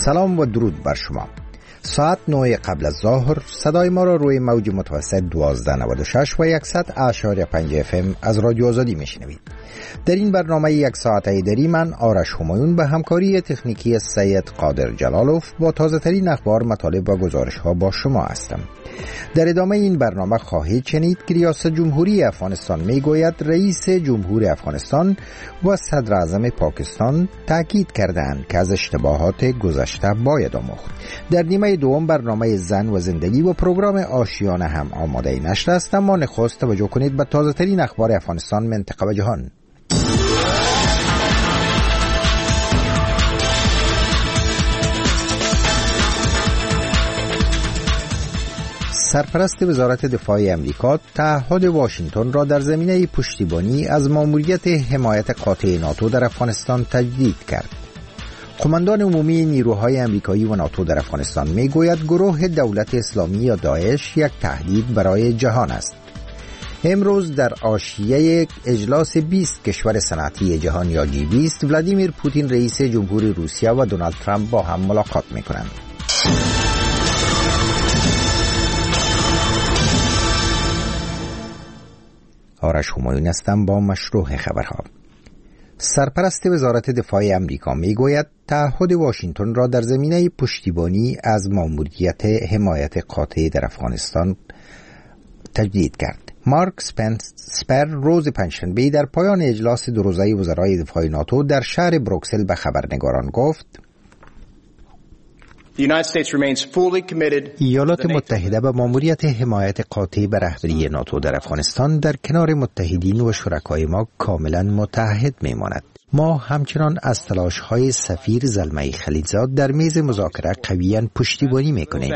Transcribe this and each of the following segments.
سلام و درود بر شما. ساعت 9 قبل از ظهر صدای ما را روی موج متوسط 1296 و 100.5 FM از رادیو آزادی میشنوید. در این برنامه یک ساعته دری من آرش همایون به همکاری تکنیکی سید قادر جلالوف با تازه ترین اخبار، مطالب و گزارش ها با شما هستم. در ادامه این برنامه خواهید شنید که ریاست جمهوری افغانستان میگوید رئیس جمهور افغانستان و صدر اعظم پاکستان تاکید کردند که از اشتباهات گذشته باید آموخت. در نیمه دوم برنامه زن و زندگی و پروگرام آشیانه هم آماده نشر است، اما نخست توجه کنید به تازه ترین اخبار افغانستان، منطقه و جهان. سرپرست وزارت دفاع امریکا تعهد واشنگتن را در زمینه پشتیبانی از ماموریت حمایت قاطع ناتو در افغانستان تجدید کرد. قماندان عمومی نیروهای امریکایی و ناتو در افغانستان میگوید گروه دولت اسلامی یا داعش یک تهدید برای جهان است. امروز در حاشیه اجلاس 20 کشور صنعتی جهان یا G20 ولادیمیر پوتین رئیس جمهور روسیه و دونالد ترامپ با هم ملاقات میکنند. آرش همایون هستم با مشروع خبرها. سرپرست وزارت دفاع امریکا میگوید تعهد واشنگتن را در زمینه پشتیبانی از ماموریت حمایت قاطع در افغانستان تجدید کرد. مارک اسپر روز پنجشنبه در پایان اجلاس دو روزه وزرای دفاع ناتو در شهر بروکسل به خبرنگاران گفت: ایالات متحده به ماموریت حمایت قاطع به رهبری ناتو در افغانستان در کنار متحدین و شرکای ما کاملا متحد میماند. ما همچنان از تلاش‌های سفیر زلمه خلیلزاد در میز مذاکره قویاً پشتیبانی میکنیم.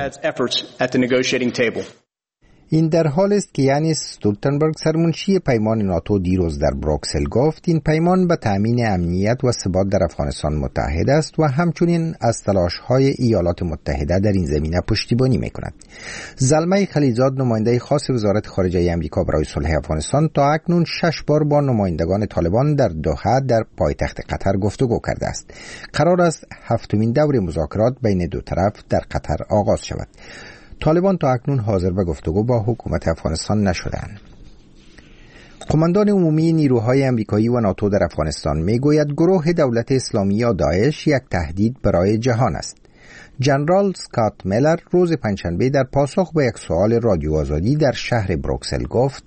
این در حال است که یانس استولتنبرگ سرمنشی پیمان ناتو دیروز در بروکسل گفت این پیمان به تأمین امنیت و ثبات در افغانستان متحد است و همچنین از تلاش‌های ایالات متحده در این زمینه پشتیبانی میکند. زلمه خلیلزاد نماینده خاص وزارت خارجه آمریکا برای صلح افغانستان تا اکنون 6 بار با نمایندگان طالبان در دوحه در پایتخت قطر گفتگو کرده است. قرار است 7مین دور مذاکرات بین دو طرف در قطر آغاز شود. طالبان تا اکنون حاضر به گفتگو با حکومت افغانستان نشدند. قماندان عمومی نیروهای امریکایی و ناتو در افغانستان میگوید گروه دولت اسلامی یا داعش یک تهدید برای جهان است. جنرال اسکات میلر روز پنجشنبه در پاسخ به یک سوال رادیو آزادی در شهر بروکسل گفت: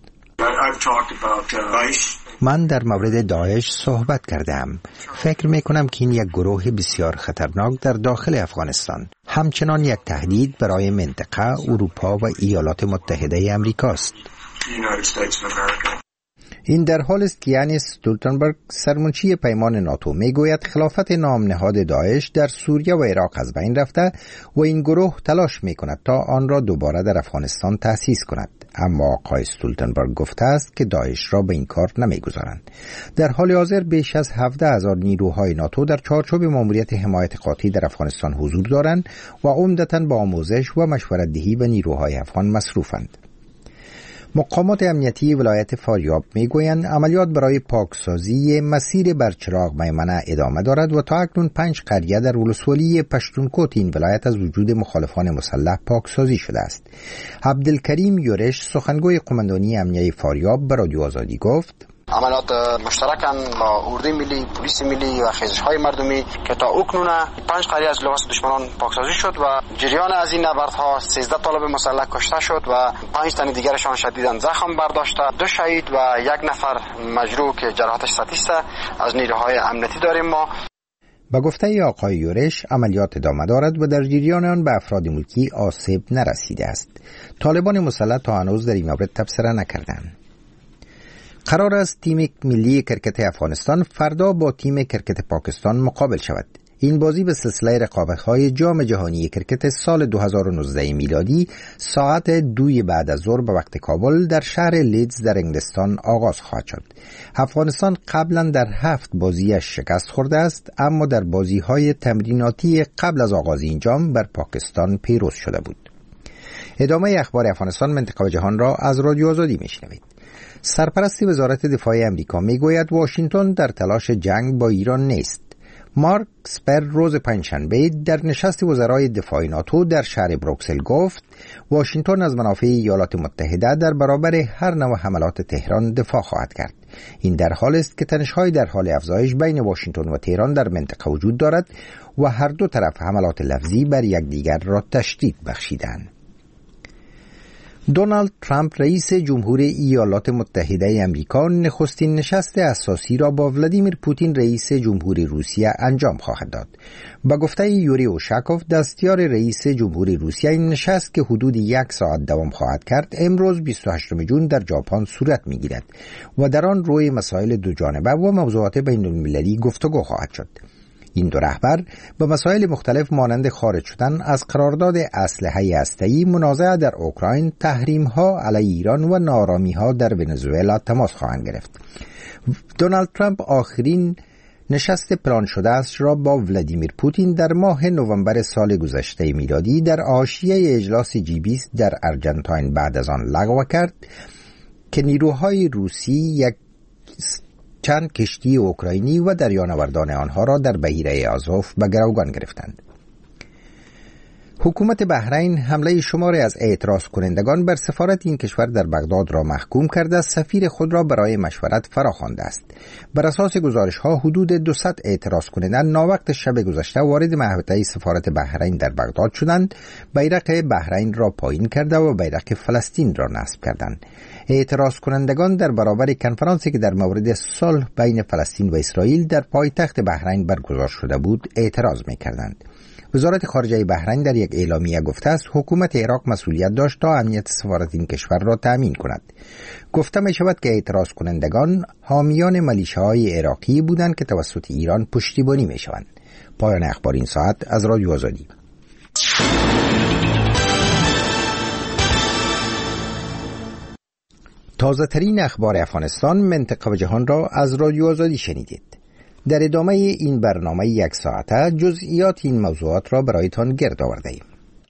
من در مورد داعش صحبت کردم. فکر میکنم که این یک گروه بسیار خطرناک در داخل افغانستان، همچنان یک تهدید برای منطقه، اروپا و ایالات متحده امریکاست. این در حال است که یانس استولتنبرگ سرمنشی پیمان ناتو میگوید خلافت نام نهاد داعش در سوریه و عراق از بین رفته و این گروه تلاش میکند تا آن را دوباره در افغانستان تأسیس کند، اما آقای استولتنبرگ گفته است که داعش را به این کار نمیگذارند. در حال حاضر بیش از 17,000 نیروهای ناتو در چارچوب ماموریت حمایت قاطع در افغانستان حضور دارند و عمدتاً با آموزش و مشورت دهی به نیروهای افغان مصروفند. مقامات امنیتی ولایت فاریاب میگویند عملیات برای پاکسازی مسیر برچراغ میمنه ادامه دارد و تا اکنون 5 قریه در ولسوالی پشتونکوت این ولایت از وجود مخالفان مسلح پاکسازی شده است. عبدالکریم یورش سخنگوی قماندانی امنیتی فاریاب به رادیو آزادی گفت: عملیات مشترکاً با اردوی ملی، پلیس ملی و خیزش‌های مردمی که تا اکنون 5 قریه از لباس دشمنان پاکسازی شد و جریان از این نبردها 13 طالب مسلح کشته شد و 5 تن دیگرشان شدیداً زخم برداشته. 2 شهید و 1 نفر مجروح که جراحتش سطحی است از نیروهای امنیتی داریم ما. با گفته آقای یورش عملیات ادامه دارد و در جریان آن به افراد ملکی آسیب نرسیده است. طالبان مسلح تا هنوز در این مورد تبصره نکردند. قرار است تیم ملی کرکت افغانستان فردا با تیم کرکت پاکستان مقابل شود. این بازی به سلسله رقابت‌های جام جهانی کرکت سال 2019 میلادی ساعت 2 بعد از ظهر به وقت کابل در شهر لیدز در انگلستان آغاز خواهد شد. افغانستان قبلا در 7 بازیش شکست خورده است، اما در بازی‌های تمریناتی قبل از آغاز این جام بر پاکستان پیروز شده بود. ادامه اخبار افغانستان، منطقه و جهان را از رادیو آزادی میشنوید. سرپرست وزارت دفاع امریکا میگوید واشنگتن در تلاش جنگ با ایران نیست. مارک اسپر روز پنجشنبه در نشست وزرای دفاع ناتو در شهر بروکسل گفت واشنگتن از منافع ایالات متحده در برابر هر نوع حملات تهران دفاع خواهد کرد. این در حالی است که تنش‌های در حال افزایش بین واشنگتن و تهران در منطقه وجود دارد و هر دو طرف حملات لفظی بر یکدیگر را تشدید بخشیدند. دونالد ترامپ رئیس جمهور ایالات متحده آمریکا نخستین نشست اساسی را با ولادیمیر پوتین رئیس جمهور روسیه انجام خواهد داد. با گفته یوری اوشاکوف دستیار رئیس جمهور روسیه، این نشست که حدود 1 ساعت دوام خواهد کرد امروز 28 جون در ژاپن صورت می‌گیرد و در آن روی مسائل دو جانبه و موضوعات بین‌المللی گفتگو خواهد شد. این دو رهبر به مسائل مختلف مانند خارج شدن از قرارداد اسلحه هسته‌ای، منازعه در اوکراین، تحریم‌ها علیه ایران و ناآرامی‌ها در ونزوئلا تماس خواهند گرفت. دونالد ترامپ آخرین نشست پلان شده است را با ولادیمیر پوتین در ماه نوامبر سال گذشته میلادی در حاشیه اجلاس G20 در آرژانتین بعد از آن لغو کرد که نیروهای روسی چند کشتی اوکراینی و دریانوردان آنها را در بحیره آزوف به گروگان گرفتند. حکومت بحرین حمله شماری از اعتراض کنندگان بر سفارت این کشور در بغداد را محکوم کرده، سفیر خود را برای مشورت فراخوانده است. بر اساس گزارش‌ها حدود 200 اعتراض کننده ناوقت شب گذشته وارد محوطه سفارت بحرین در بغداد شدند، بیرق بحرین را پایین کرده و بیرق فلسطین را نصب کردند. اعتراض کنندگان در برابر کنفرانسی که در مورد صلح بین فلسطین و اسرائیل در پایتخت بحرین برگزار شده بود اعتراض می‌کردند. وزارت خارجه بحرین در یک اعلامیه گفته است حکومت عراق مسئولیت داشت تا امنیت سفارت این کشور را تأمین کند. گفته می شود که اعتراض کنندگان حامیان ملیشه‌های عراقی بودند که توسط ایران پشتیبانی می شوند. پایان اخبار این ساعت از رادیو آزادی. تازه ترین اخبار افغانستان، منطقه و جهان را از رادیو آزادی شنیدید. در ادامه این برنامه 1 ساعته جزئیات این موضوعات را برایتان گرد آورده ایم.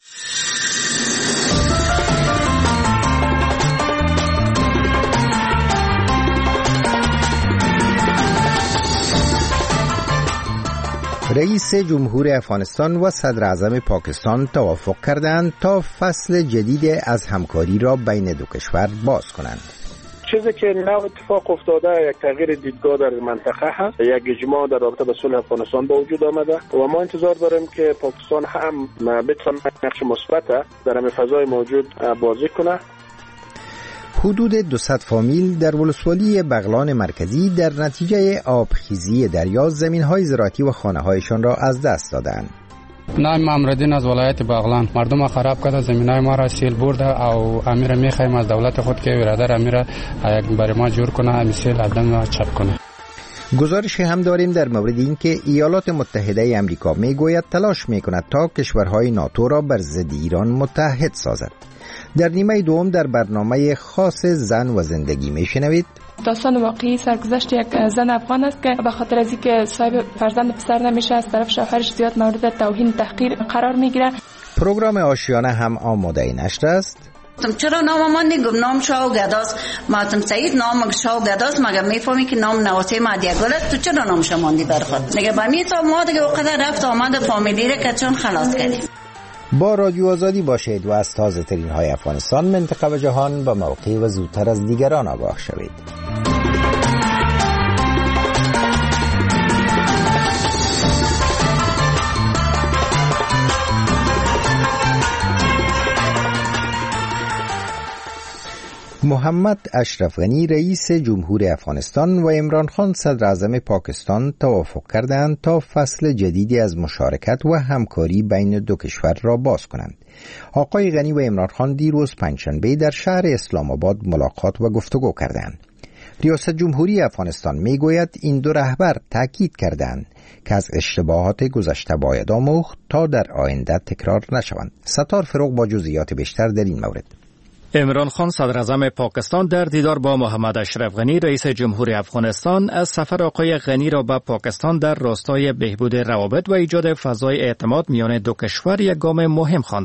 رئیس جمهور افغانستان و صدر اعظم پاکستان توافق کردند تا فصل جدید از همکاری را بین دو کشور باز کنند. چیزی که نو اتفاق افتاده یک تغییر دیدگاه در منطقه هست، یک اجماع در رابطه با صلح افغانستان به وجود آمده و ما انتظار داریم که پاکستان هم بتونه نقش مثبت در همین فضای موجود بازی کنه. حدود 200 فامیل در ولسوالی بغلان مرکزی در نتیجه آبخیزی دریا زمین‌های زراعتی و خانه‌هایشان را از دست دادند. نام امردین از ولایت بغلان مردم خراب کرده، زمینای ما را سیل برده او امیر میخوایم از دولت خود که برادر امیر برای ما جور کنه، امسیل عدن ما چپ کنه. گزارش هم داریم در مورد این که ایالات متحده آمریکا میگوید تلاش میکند تا کشورهای ناتو را بر ضد ایران متحد سازد. در نیمه دوم در برنامه خاص زن و زندگی میشنوید داستان واقعی سرگذشت یک زن افغان است که به خاطر از اینکه صاحب فرزند پسر نمیشه از طرف شوهرش زیاد مورد توهین تحقیر قرار میگیره. پروگرام آشیانه هم آماده نشر است. چرا نام من نگم نام شاه گداست ماتم سعید نام شاه گداست مگه میفهمی که نام نواسه مادیگل است، تو چرا نام شماندی بر خود نگه با می تا ما دیگه وقت رفت آمد فامیلی را که چون خلاص کردیم. با رادیو آزادی باشید و از تازه ترین های افغانستان، منطقه و جهان به موقع و زودتر از دیگران آگاه شوید. محمد اشرف غنی رئیس جمهور افغانستان و عمران خان صدر اعظم پاکستان توافق کردند تا فصل جدیدی از مشارکت و همکاری بین دو کشور را باز کنند. آقای غنی و عمران خان دیروز پنجشنبه در شهر اسلام آباد ملاقات و گفتگو کردند. ریاست جمهوری افغانستان میگوید این دو رهبر تاکید کردند که از اشتباهات گذشته باید آموخت تا در آینده تکرار نشوند. ستار فروغ با جزئیات بیشتر در این مورد. عمران خان صدر اعظم پاکستان در دیدار با محمد اشرف غنی رئیس جمهوری افغانستان از سفر آقای غنی را به پاکستان در راستای بهبود روابط و ایجاد فضای اعتماد میان دو کشور یک گام مهم خوانده است.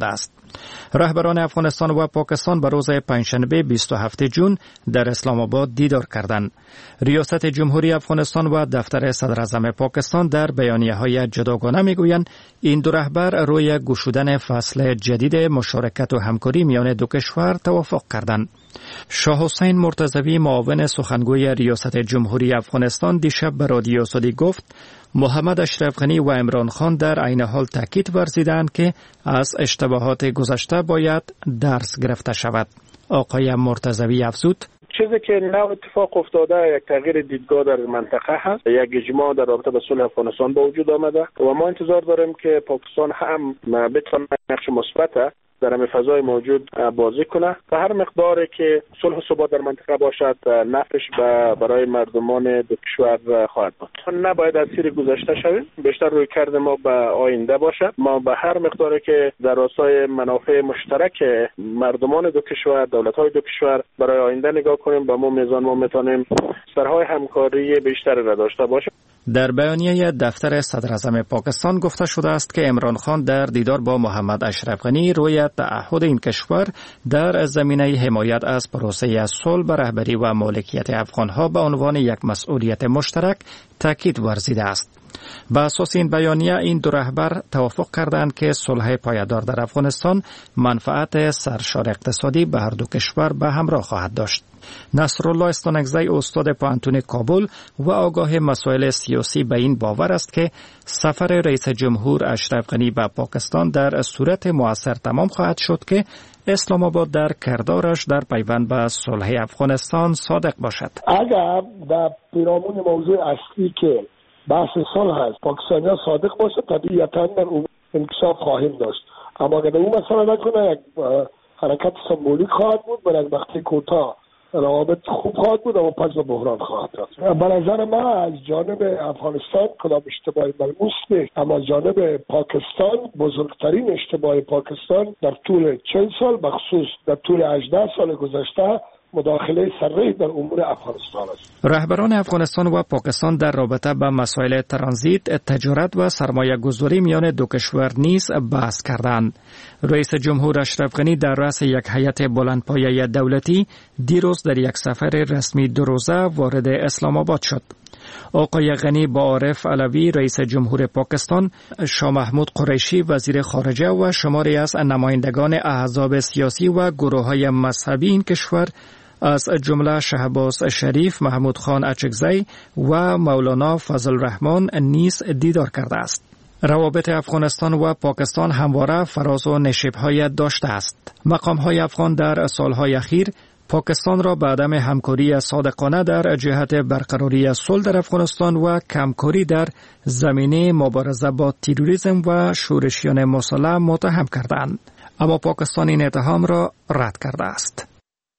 رهبران افغانستان و پاکستان به روز پنجشنبه 27 جون در اسلام آباد دیدار کردند. ریاست جمهوری افغانستان و دفتر صدر اعظم پاکستان در بیانیه‌های جداگانه میگویند این دو رهبر روی گشودن فصل جدید مشارکت و همکاری میان دو کشور توافق کردند. شاه حسین مرتضوی معاون سخنگوی ریاست جمهوری افغانستان دیشب به رادیو سعودی گفت محمد اشرف غنی و عمران خان در عین حال تاکید ورزیدند که از اشتباهات گذشته باید درس گرفته شود. آقای مرتضوی افزود چیزی که نو اتفاق افتاده یک تغییر دیدگاه در منطقه هست، یک اجماع در رابطه با صلح افغانستان به وجود آمده و ما انتظار داریم که پاکستان هم بتونه نقش مثبت در همه فضای موجود بازی کنه و هر مقداری که صلح و ثبات در منطقه باشد نفعش برای مردمان دو کشور خواهد بود. نباید اسیر گذشته شویم، بیشتر روی کرد ما به آینده باشد. ما به هر مقداری که در راستای منافع مشترک مردمان دو کشور، دولت‌های دو کشور برای آینده نگاه کنیم، به ما میزان ما میتونیم سرهای همکاری بیشتری را داشته باشیم. در بیانیه دفتر صدر اعظم پاکستان گفته شده است که عمران خان در دیدار با محمد اشرف غنی روی تعهد این کشور در زمینه حمایت از پروسه صلح به رهبری و مالکیت افغانها به عنوان یک مسئولیت مشترک تاکید ورزیده است. به اساس این بیانیه این دو رهبر توافق کردند که صلح پایدار در افغانستان منفعت سرشار اقتصادی به هر دو کشور به همراه خواهد داشت. نصرالله استانکزی استاد پوهنتون کابل و آگاه مسائل سیاسی به این باور است که سفر رئیس جمهور اشرف غنی به پاکستان در صورت مؤثر تمام خواهد شد که اسلام آباد در کردارش در پیوند به صلح افغانستان صادق باشد. اگر در پیرامون موضوع اصلی که بحث صلح است پاکستانی‌ها صادق باشه، طبیعتاً در اون انکشاف خواهیم داشت، اما اگر اون مسئله نکنه یک حرکت سمبولیک خواهد بود، برای یک وقتی کوتاه روابط خوب خواهد بود اما پس به بحران خواهد رفت. به نظر من از جانب افغانستان کدام اشتباهی ملموس نیست، اما از جانب پاکستان بزرگترین اشتباه پاکستان در طول 40 سال بخصوص در طول 18 سال گذشته مداخله سریع در امور افغانستان است. رهبران افغانستان و پاکستان در رابطه با مسائل ترانزیت، تجارت و سرمایه گذاری میان دو کشور نیز بحث کردند. رئیس جمهور اشرف غنی در رأس یک هیئت بلندپایه دولتی دیروز در یک سفر رسمی 2 روزه وارد اسلام آباد شد. آقای غنی با عارف علوی رئیس جمهور پاکستان، شاه محمود قریشی وزیر خارجه و شماری از نمایندگان احزاب سیاسی و گروه‌های مذهبی این کشور از جمله شهباز شریف، محمود خان اچکزی و مولانا فضل الرحمن نیز دیدار کرده است. روابط افغانستان و پاکستان همواره فراز و نشیب‌های داشته است. مقام‌های افغان در سال‌های اخیر پاکستان را به عدم همکاری صادقانه در جهت برقراری صلح در افغانستان و کمکاری در زمینه مبارزه با تروریسم و شورشیان مسلح متهم کردند، اما پاکستان این اتهام را رد کرده است.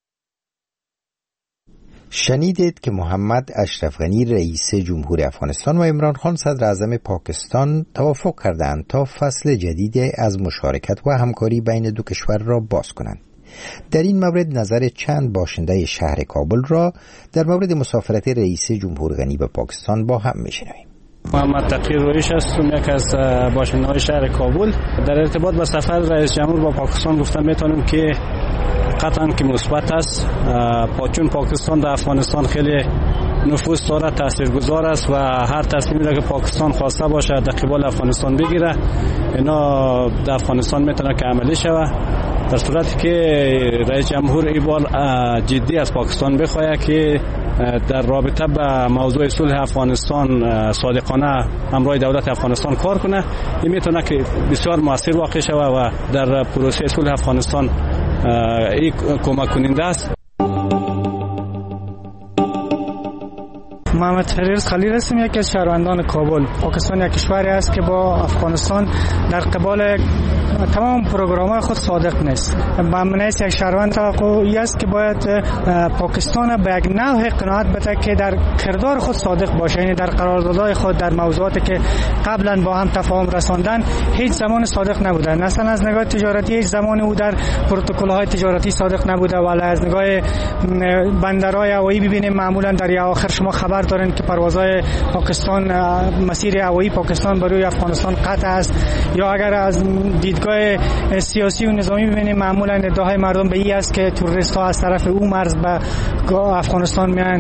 شنیدید که محمد اشرف غنی رئیس جمهور افغانستان و عمران خان صدر اعظم پاکستان توافق کردند تا فصل جدید از مشارکت و همکاری بین دو کشور را باز کنند. در این مورد نظر چند باشنده شهر کابل را در مورد مسافرت رئیس جمهور غنی به پاکستان با هم میشنویم. محمد تقی رویش هستم، یک از باشنده‌های شهر کابل. در ارتباط با سفر رئیس جمهور با پاکستان گفتم میتونم که قطعاً که مثبت است، چون پاکستان در افغانستان خیلی نفوذ داره، تاثیرگذار است و هر تصمیمی را که پاکستان خواسته باشه در قبال افغانستان بگیره اینا در افغانستان میتونه که عملی شود. در صورتی که رئیس جمهور این بار جدی از پاکستان بخواهد که در رابطه با موضوع صلح افغانستان صادقانه همراه دولت افغانستان کار کنه، این میتونه که بسیار موثر واقع شود و در پروسه صلح افغانستان این کمک کننده است. محمد فریرز خلیل هستم، یکی از شهروندان کابل. پاکستان یک کشوری است که با افغانستان در قبال تمام پروگرام‌های خود صادق نیست. با من یک شهروند توقعی است که باید پاکستان به یک نوع قناعت بده که در کردار خود صادق باشه، یعنی در قراردادهای خود در موضوعاتی که قبلا با هم تفاهم رساندن هیچ زمان صادق نبودن. مثلا از نگاه تجارتی هیچ زمانی او در پروتکل‌های تجارتی صادق نبوده، ولی از نگاه بندرهای هوایی ببینیم معمولا در آخر شما خبر دارن که پروازهای پاکستان، مسیر هوایی پاکستان برای افغانستان قطع است، یا اگر از دیدگاه سیاسی و نظامی ببینیم معمولا ادعای مردم به این است که تروریست ها از طرف او مرز به افغانستان میان.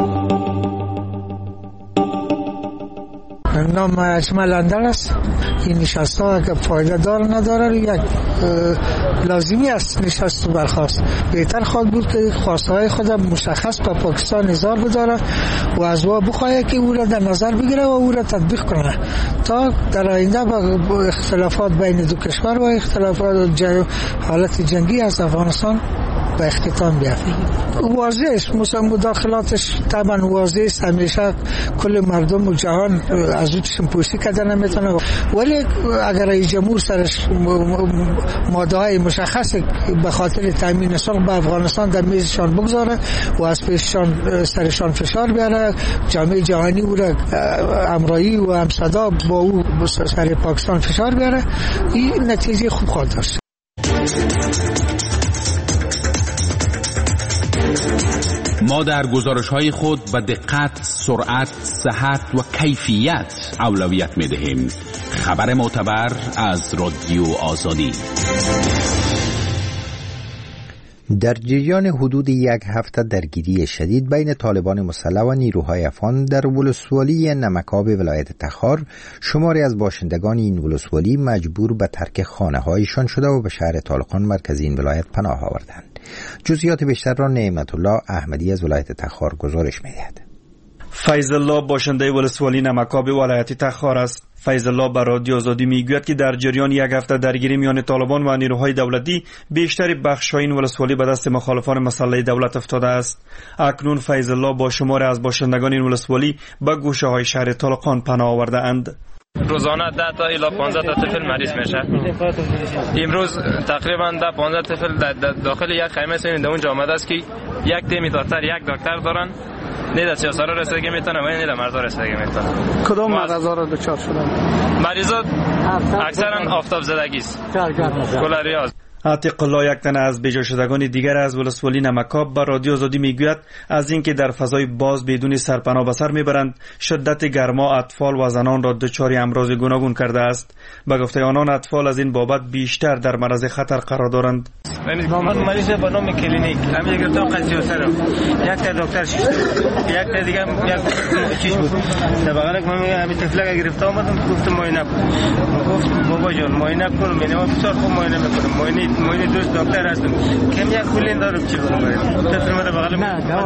نام اجمل اندر است. این نشست ها اگر فایده دار نداره یک لازمی است نشست و برخواست. بهتر خواهد بود که خواسته های خود مشخص به پاکستان اظهار بداره و از او بخواهد که او را در نظر بگیره و او را تطبیق کنه تا در آینده با اختلافات بین دو کشور و اختلافات حالت جنگی از افغانستان به اختتام بیافته. واضح است مداخلاتش طبعا واضح است، همیشه کل مردم و جهان از او چشم پوشی کردن نمیتونه، ولی اگر رئیس جمهور سرش ماده های مشخص به خاطر تامین صلح به افغانستان در میزشان بگذاره و از پیششان سرشان فشار بیاره، جامعه جهانی او را همراهی و همصدا با او سر پاکستان فشار بیاره، این نتیجه خوب خواهد داشت. ما در گزارش‌های خود به دقت، سرعت، صحت و کیفیت اولویت می‌دهیم. خبر معتبر از رادیو آزادی. در جریان حدود یک هفته درگیری شدید بین طالبان مسلح و نیروهای افغان در ولسوالی نمکاب ولایت تخار، شماری از باشندگان این ولسوالی مجبور به ترک خانه‌هایشان شده و به شهر طالقان مرکزی این ولایت پناه آوردند. جزئیات بیشتر را نعمت الله احمدی از ولایت تخار گزارش می‌دهد. فیض الله باشنده ولسوالی نمکاب ولایت تخار است. فیض الله به رادیو آزادی میگوید که در جریان یک هفته درگیری میان طالبان و نیروهای دولتی بیشتر بخش‌های این ولسوالی به دست مخالفان مسلح دولت افتاده است. اکنون فیض الله با شماری از باشندگان این ولسوالی به گوشه‌های شهر طالقان پناه آورده اند. روزانه 10 تا الی 15 تا طفل مریض میشه. امروز تقریبا 15 طفل داخل یک خیمه سین در اونجا آمده است که یک تیم دکتر یک دکتر دارن، نه در سیاسارا رسیدگی میتونه و نه در مرزا رسیدگی میتونه. کدام مرزا را دچار شدن؟ مریضا اکثرا آفتاب زدگی است. کلاریاز. عتیق الله یک تن از بیجا شدگان دیگر از ولسوالی نمکاب به رادیو آزادی میگوید از اینکه در فضای باز بدون سرپناه به سر میبرند، شدت گرما اطفال و زنان را دچار امراض گوناگون کرده است. به گفته آنان اطفال از این بابت بیشتر در معرض خطر قرار دارند. من مریض به نام کلینیک همین گفتم قضیه یک تا دکتر یک تا دیگه یک چیز بود در بغل من همین طفلک گرفته اومدم گفتم معاینه کن. گفت بابا جان معاینه کن، من بسیار خوب معاینه میکنم، معاینه دوست دکتر هستم، کم یک کلین دارم چی کنم. طفل من بغل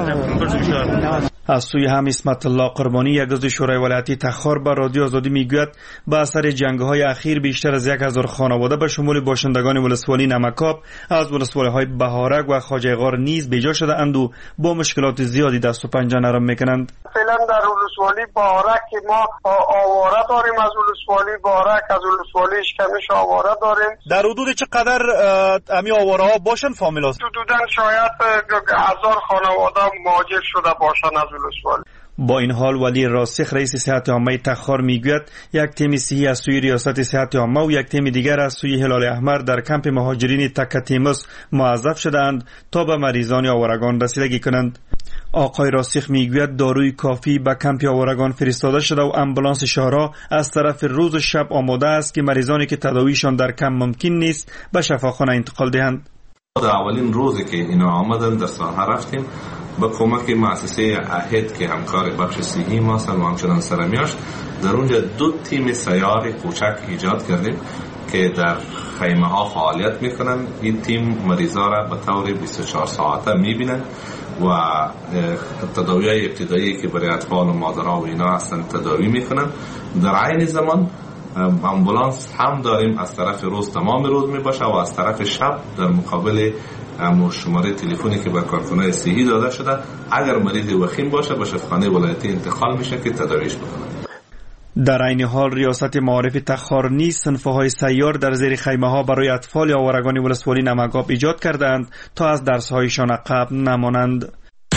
من از سوی هم اسمت الله قربانی یک عضو شورای ولایتی تخار به رادیو آزادی میگوید به اثر جنگ‌های اخیر بیشتر از 1000 خانواده به شمول باشندگان ولسوالی نمکاب از ولسوالی‌های بهارک و خواجه غار نیز بیجا شده اند و با مشکلات زیادی دست و پنجه نرم میکنند. فعلا در ولسوالی بهارک که ما آواره داریم، از ولسوالی بهارک، از ولسوالی اشکمش آواره داریم. در حدود چقدر امی آواره ها باشن فامیلا؟ حدوداً شاید 1000 خانواده مهاجر شده باشن از ولسوالی. با این حال ولی راسخ رئیس صحت عامه تخار میگوید یک تیم صحی از سوی ریاست صحت عامه و یک تیم دیگر از سوی هلال احمر در کمپ مهاجرین تکه تیمس موظف شدند تا به مریضان آوارگان رسیدگی کنند. آقای راسخ میگوید داروی کافی به کمپ آوارگان فرستاده شده و امبولانس شهرها از طرف روز و شب آماده است که مریضانی که تداویشان در کمپ ممکن نیست به شفاخانه انتقال دهند. در اولین روزی که اینا آمدن در ساحه رفتیم با کمک مؤسسه اهد که همکار بخش صحی ما هستند و همچنان سرمیاش، در اونجا 2 تیم سیار کوچک ایجاد کردیم که در خیمه ها فعالیت میکنن. این تیم مریضا را به طور 24 ساعته میبینن و تداوی‌های ابتدایی که برای اطفال و مادرها و اینا هستن تداوی میکنن. در عین زمان امبولانس هم داریم، از طرف روز تمام روز میباشه و از طرف شب در مقابل شماره تلفنی که به کارکنان صحی داده شده اگر مریض وخیم باشه به شفاخانه ولایتی انتقال میشه که تداویش بکنه. در عین حال ریاست معارف تخار نیز صنف‌های سیار در زیر خیمه‌ها برای اطفال آوارگان ولسوالی نمکاب ایجاد کردند تا از درس‌هایشان عقب نمانند.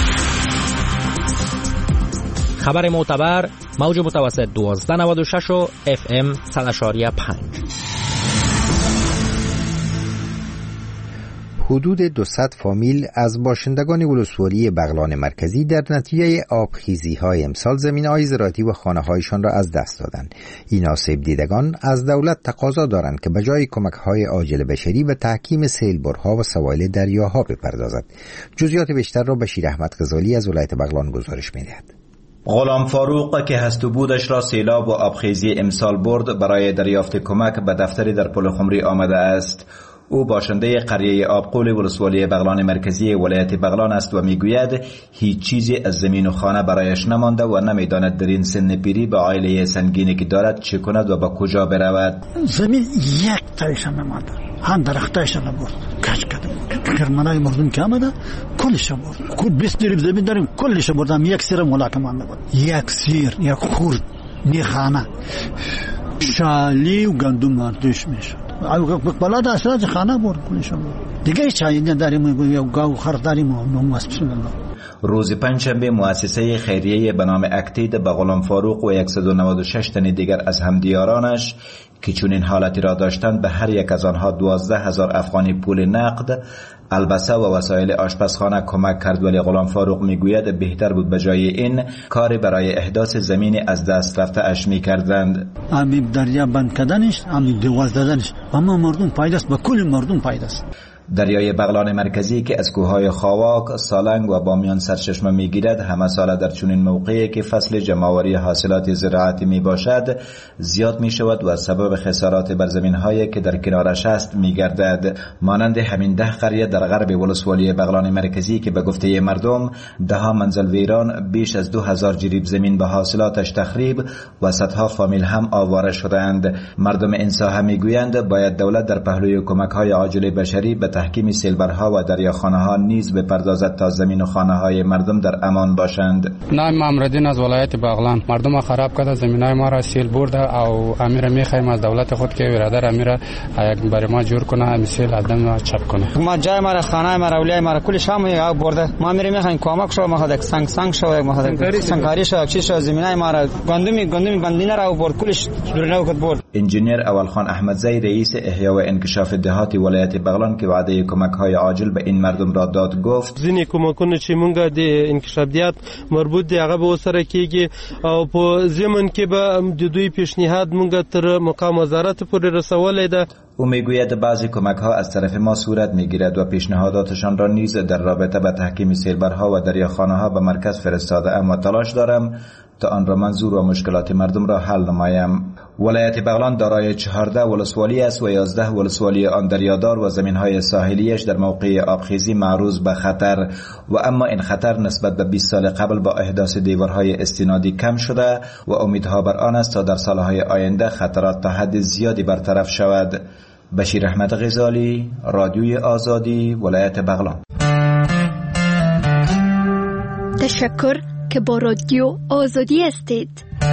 خبر معتبر موج متوسط 1296 و FM 100.5. حدود 200 فامیل از باشندگان ولسوالی بغلان مرکزی در نتیجه آبخیزی‌های امسال زمین‌های زراعتی و خانه‌هایشان را از دست دادند. این آسیب دیدگان از دولت تقاضا دارند که بجای کمک‌های عاجل بشری و تحکیم سیلبرها و سوایل دریاها بپردازد. جزئیات بیشتر را بشیر احمد غزالی از ولایت بغلان گزارش می‌دهد. غلام فاروق که هست و بودش را سیلاب و آبخیزی امسال برد برای دریافت کمک به دفتری در پل خمری آمده است. او باشنده قریه آبقول ولسوالی بغلان مرکزی ولایت بغلان است و میگوید هیچ چیزی از زمین و خانه برایش نمانده و نمیداند در این سن پیری به عائله سنگینی که دارد چه کند و به کجا برود. زمین یک تایش نمانده، هم درختایش نبرد، کج کرد. کرمانای مردم که آمده کلش برد. کل 20 دریب زمین داریم کلش بردم، یک سیر ملاکمان نبود، یک سیر، یک خورد میخانه شالی و گندم مردش میشد. بلاد اصلاج خانه برد کلشون دیگه چایی نداریم یا گاو خر داریم و بسم الله. روز پنجشنبه مؤسسه خیریه به نام اکتید به غلام فاروق و 196 تن دیگر از همدیارانش که چنین حالتی را داشتند به هر یک از آنها 12,000 افغانی پول نقد، البسه و وسایل آشپزخانه کمک کرد. ولی غلام فاروق میگوید بهتر بود به جای این کاری برای احداث زمین از دست رفته اش میکردند. همین دریا بند کردنش، همین دیوار زدنش، اما مردم پایداست، به کل مردم پایداست. دریای بغلان مرکزی که از کوههای خاواک، سالنگ و بامیان سرچشمه میگیرد همه سال در چنین موقعی که فصل جمع‌آوری حاصلات زراعتی می باشد زیاد می شود و سبب خسارات بر زمین‌هایی که در کنارش است میگردد. مانند همین 10 قریه در غرب ولسوالی بغلان مرکزی که به گفته مردم 10 منزل ویران، بیش از 2000 جریب زمین به حاصلاتش تخریب و صدها فامیل هم آواره شدند. مردم این ساحه میگویند باید دولت در پهلوی کمک‌های عاجل بشری به تحکیم سیلبرها و دریاخانه‌ها نیز بپردازد تا زمین و خانه‌های مردم در امان باشند. نام امردین از ولایت بغلان. مردم خراب کرده، زمینای ما را سیل برده او امیر میخوایم از دولت خود که برادر امیر یک برای ما جور کنه، مثل آدم چپ کنه. ما جای ما را، خانه ما را، اولیای ما را کلش هم برده. ما امیر میخوایم کمک شو، ما خود سنگ شو، ما خود سنگاری شو، چی شو، زمینای ما را گندمی گندینه را برد، کلش درنو کد برد. انجینیر اولخان احمدزی رئیس احیا و انکشاف دهات ولایت بغلان که وعده کمک‌های عاجل به این مردم را داد گفت ځینې کومکونه چې مونږ د انکشافیات مربوط دی هغه به سره کیږي او په ضمن کې به د دوی پیشنهاد مونږ تر مقام وزارت پورې رسولې ده. او میگوید بعضی کمک‌ها از طرف ما صورت میگیرد و پیشنهاداتشان را نیز در رابطه با تحکیم سیلبرها و دریاخانه‌ها به مرکز فرستاده ام و تلاش دارم تا آن را منظور و مشکلات مردم را حل نمایم. ولایت بغلان دارای 14 ولسوالی است و 11 ولسوالی آن دریادار و زمین‌های ساحلیش در موقع آبخیزی معرض به خطر و اما این خطر نسبت به 20 سال قبل با احداث دیوارهای استنادی کم شده و امیدها بر آن است تا در سالهای آینده خطرات تا حد زیادی برطرف شود. بشیر احمد غزالی، رادیوی آزادی، ولایت بغلان. تشکر که با رادیو آزادی هستید.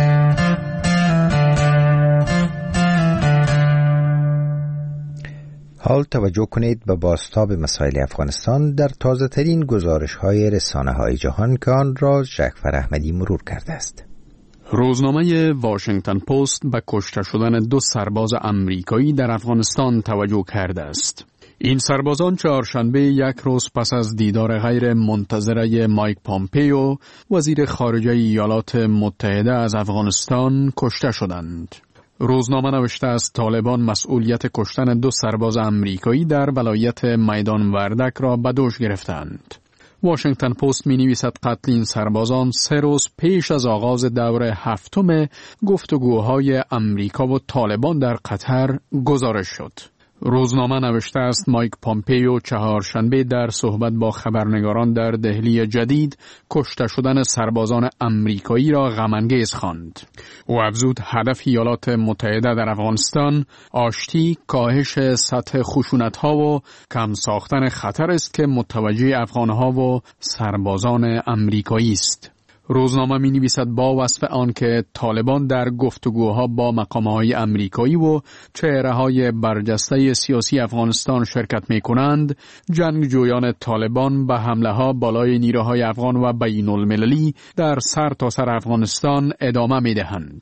حال توجه کنید به بازتاب مسائل افغانستان در تازه ترین گزارش های رسانه های جهان که آن را جعفر احمدی مرور کرده است. روزنامه واشنگتن پست به کشته شدن 2 سرباز امریکایی در افغانستان توجه کرده است. این سربازان چهارشنبه یک روز پس از دیدار غیر منتظره مایک پامپیو وزیر خارجه ایالات متحده از افغانستان کشته شدند. روزنامه نوشته است طالبان مسئولیت کشتن 2 سرباز امریکایی در ولایت میدان وردک را به دوش گرفتند. واشنگتن پست می نویسد قتل این سربازان 3 روز پیش از آغاز دور 7 گفتگوهای امریکا و طالبان در قطر گزارش شد. روزنامه نوشته است مایک پامپیو چهارشنبه در صحبت با خبرنگاران در دهلی جدید کشته شدن سربازان امریکایی را غم‌انگیز خواند. او افزود هدف ایالات متحده در افغانستان آشتی، کاهش سطح خشونت‌ها و کم ساختن خطر است که متوجه افغان‌ها و سربازان امریکایی است. روزنامه می نویسد با وصف آن که طالبان در گفتگوها با مقام‌های امریکایی و چهره‌های برجسته سیاسی افغانستان شرکت می کنند، جنگجویان طالبان به حمله‌ها بالای نیروهای افغان و بین المللی در سرتاسر افغانستان ادامه می دهند.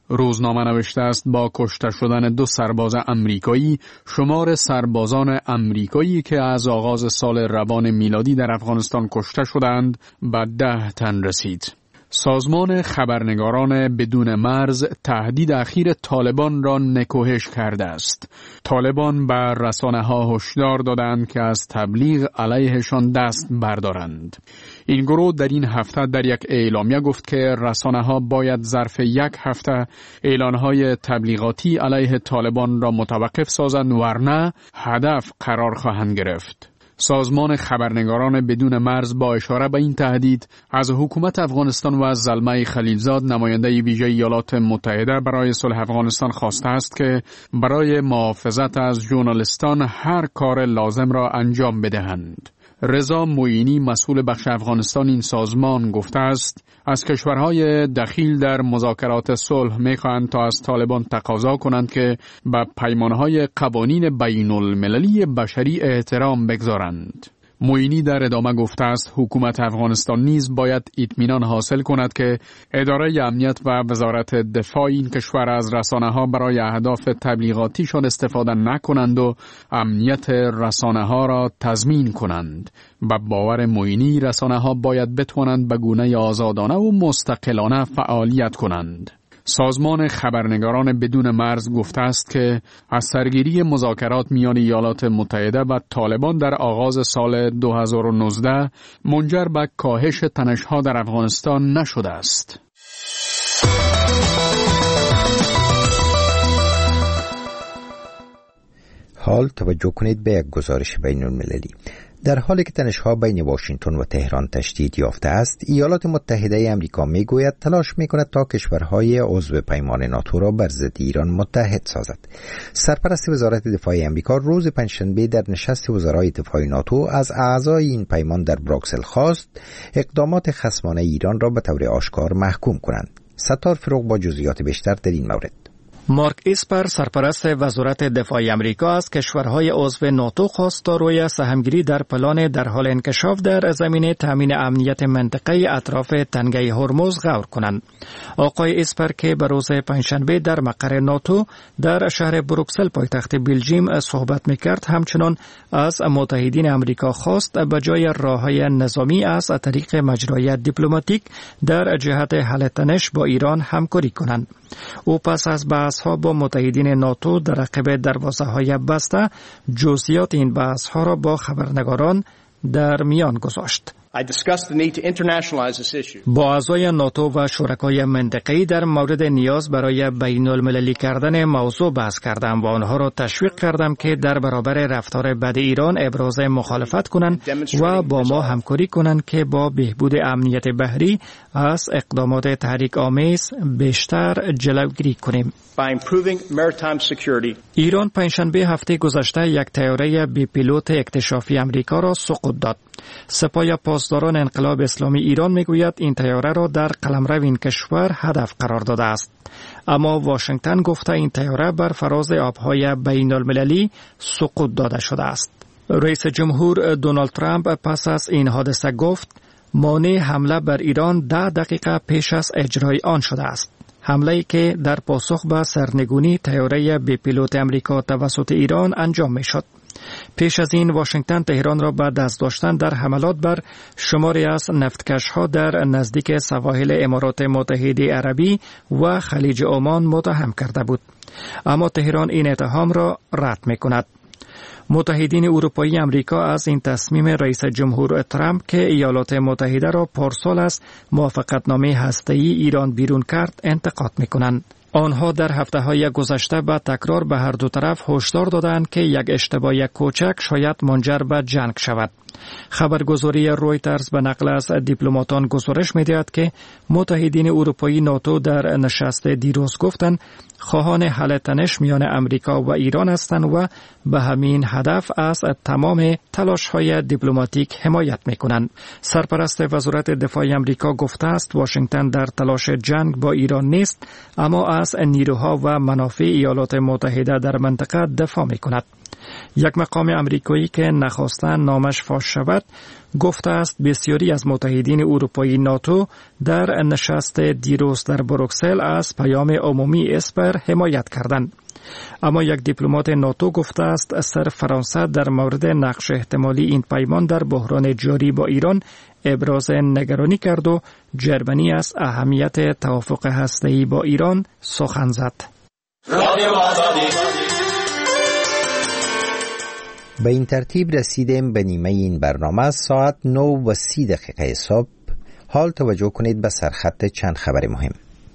روزنامه نوشته است با کشته شدن 2 سرباز امریکایی، شمار سربازان امریکایی که از آغاز سال روان میلادی در افغانستان کشته شدند به 10 تن رسید. سازمان خبرنگاران بدون مرز تهدید اخیر طالبان را نکوهش کرده است. طالبان به رسانه‌ها هشدار دادند که از تبلیغ علیهشان دست بردارند. این گروه در این هفته در یک اعلامیه گفت که رسانه‌ها باید ظرف 1 هفته اعلان‌های تبلیغاتی علیه طالبان را متوقف سازند ورنه هدف قرار خواهند گرفت. سازمان خبرنگاران بدون مرز با اشاره به این تهدید از حکومت افغانستان و از زلمه خلیلزاد نماینده ویژه ایالات متحده برای صلح افغانستان خواسته است که برای محافظت از ژورنالیستان هر کار لازم را انجام بدهند. رضا معینی مسئول بخش افغانستان این سازمان گفته است از کشورهای دخیل در مذاکرات صلح می‌خواهند تا از طالبان تقاضا کنند که به پیمانهای قوانین بین المللی بشری احترام بگذارند. معینی در ادامه گفته است حکومت افغانستان نیز باید اطمینان حاصل کند که اداره امنیت و وزارت دفاع این کشور از رسانه‌ها برای اهداف تبلیغاتیشان استفاده نکنند و امنیت رسانه‌ها را تضمین کنند. با باور معینی رسانه‌ها باید بتوانند به گونه آزادانه و مستقلانه فعالیت کنند. سازمان خبرنگاران بدون مرز گفته است که از سرگیری مذاکرات میان ایالات متحده و طالبان در آغاز سال 2019 منجر به کاهش تنش‌ها در افغانستان نشده است. حال توجه کنید به یک گزارش بین المللی. در حالی که تنش‌ها بین واشنگتن و تهران تشدید یافته است، ایالات متحده آمریکا میگوید تلاش میکند تا کشورهای عضو پیمان ناتو را بر ضد ایران متحد سازد. سرپرست وزارت دفاع آمریکا روز پنجشنبه در نشست وزرای دفاع ناتو از اعضای این پیمان در بروکسل خواست اقدامات خصمانه ایران را به طور آشکار محکوم کنند. ستار فروغ با جزئیات بیشتر در این مورد. مارک اسپر سرپرست وزارت دفاع آمریکا از کشورهای عضو ناتو خواست تا روی سهمگیری در پلان در حال انکشاف در زمینه تامین امنیت منطقه اطراف تنگه هرمز غور کنند. آقای اسپر که به روز پنجشنبه در مقر ناتو در شهر بروکسل پایتخت بلژیم صحبت میکرد همچنان از متحدین آمریکا خواست به جای راههای نظامی از طریق مجرای دیپلماتیک در جهت حل تنش با ایران همکاری کنند. او پس از بحث‌ها با متحدین ناتو در عقب دروازه‌های بسته جزئیات این بحث‌ها را با خبرنگاران در میان گذاشت. با اعضای ناتو و شرکای منطقه‌ای در مورد نیاز برای بین المللی کردن موضوع بحث کردم و آنها را تشویق کردم که در برابر رفتار بد ایران ابراز مخالفت کنند و با ما همکاری کنند که با بهبود امنیت بحری از اقدامات تحریک آمیز بیشتر جلوگیری کنیم. ایران پنجشنبه هفته گذشته یک طیاره بی پیلوت اکتشافی آمریکا را سقوط داد. سپاه پاسداران انقلاب اسلامی ایران میگوید این طیاره را در قلمرو این کشور هدف قرار داده است. اما واشنگتن گفته این طیاره بر فراز آبهای بین المللی سقوط داده شده است. رئیس جمهور دونالد ترامپ پس از این حادثه گفت مانع حمله بر ایران 10 دقیقه پیش از اجرای آن شده است. حمله‌ای که در پاسخ به سرنگونی طیاره بی پیلوت آمریکا توسط ایران انجام می‌شد. پیش از این واشنگتن تهران را به دست داشتن در حملات بر شماری از نفتکش‌ها در نزدیک سواحل امارات متحده عربی و خلیج عمان متهم کرده بود. اما تهران این اتهام را رد می‌کند. متحدین اروپایی آمریکا از این تصمیم رئیس جمهور ترامپ که ایالات متحده را پارسال از موافقتنامه هسته‌ای ایران بیرون کرد انتقاد می‌کنند. آنها در هفته‌های گذشته به تکرار به هر دو طرف هشدار دادند که یک اشتباه کوچک شاید منجر به جنگ شود. خبرگزاری رویترز به نقل از دیپلماتان گزارش می‌دهد که متحدین اروپایی ناتو در نشست دیروز گفتند خواهان حل تنش میان امریکا و ایران هستند و به همین هدف از تمام تلاش‌های دیپلماتیک حمایت می‌کنند. سرپرست وزارت دفاع آمریکا گفته است واشنگتن در تلاش جنگ با ایران نیست اما از نیروها و منافع ایالات متحده در منطقه دفاع می‌کند. یک مقام امریکایی که نخواستن نامش فاش شود گفته است بسیاری از متحدین اروپایی ناتو در نشست دیروز در بروکسل از پیام عمومی اسپر حمایت کردند. اما یک دیپلمات ناتو گفته است سر فرانسه در مورد نقش احتمالی این پیمان در بحران جاری با ایران ابراز نگرانی کرد و جرمنی از اهمیت توافق هسته‌ای با ایران سخن زد. به این ترتیب رسیدیم به نیمه این برنامه. ساعت 9:30 صبح. حال توجه کنید به سرخط چند خبر مهم.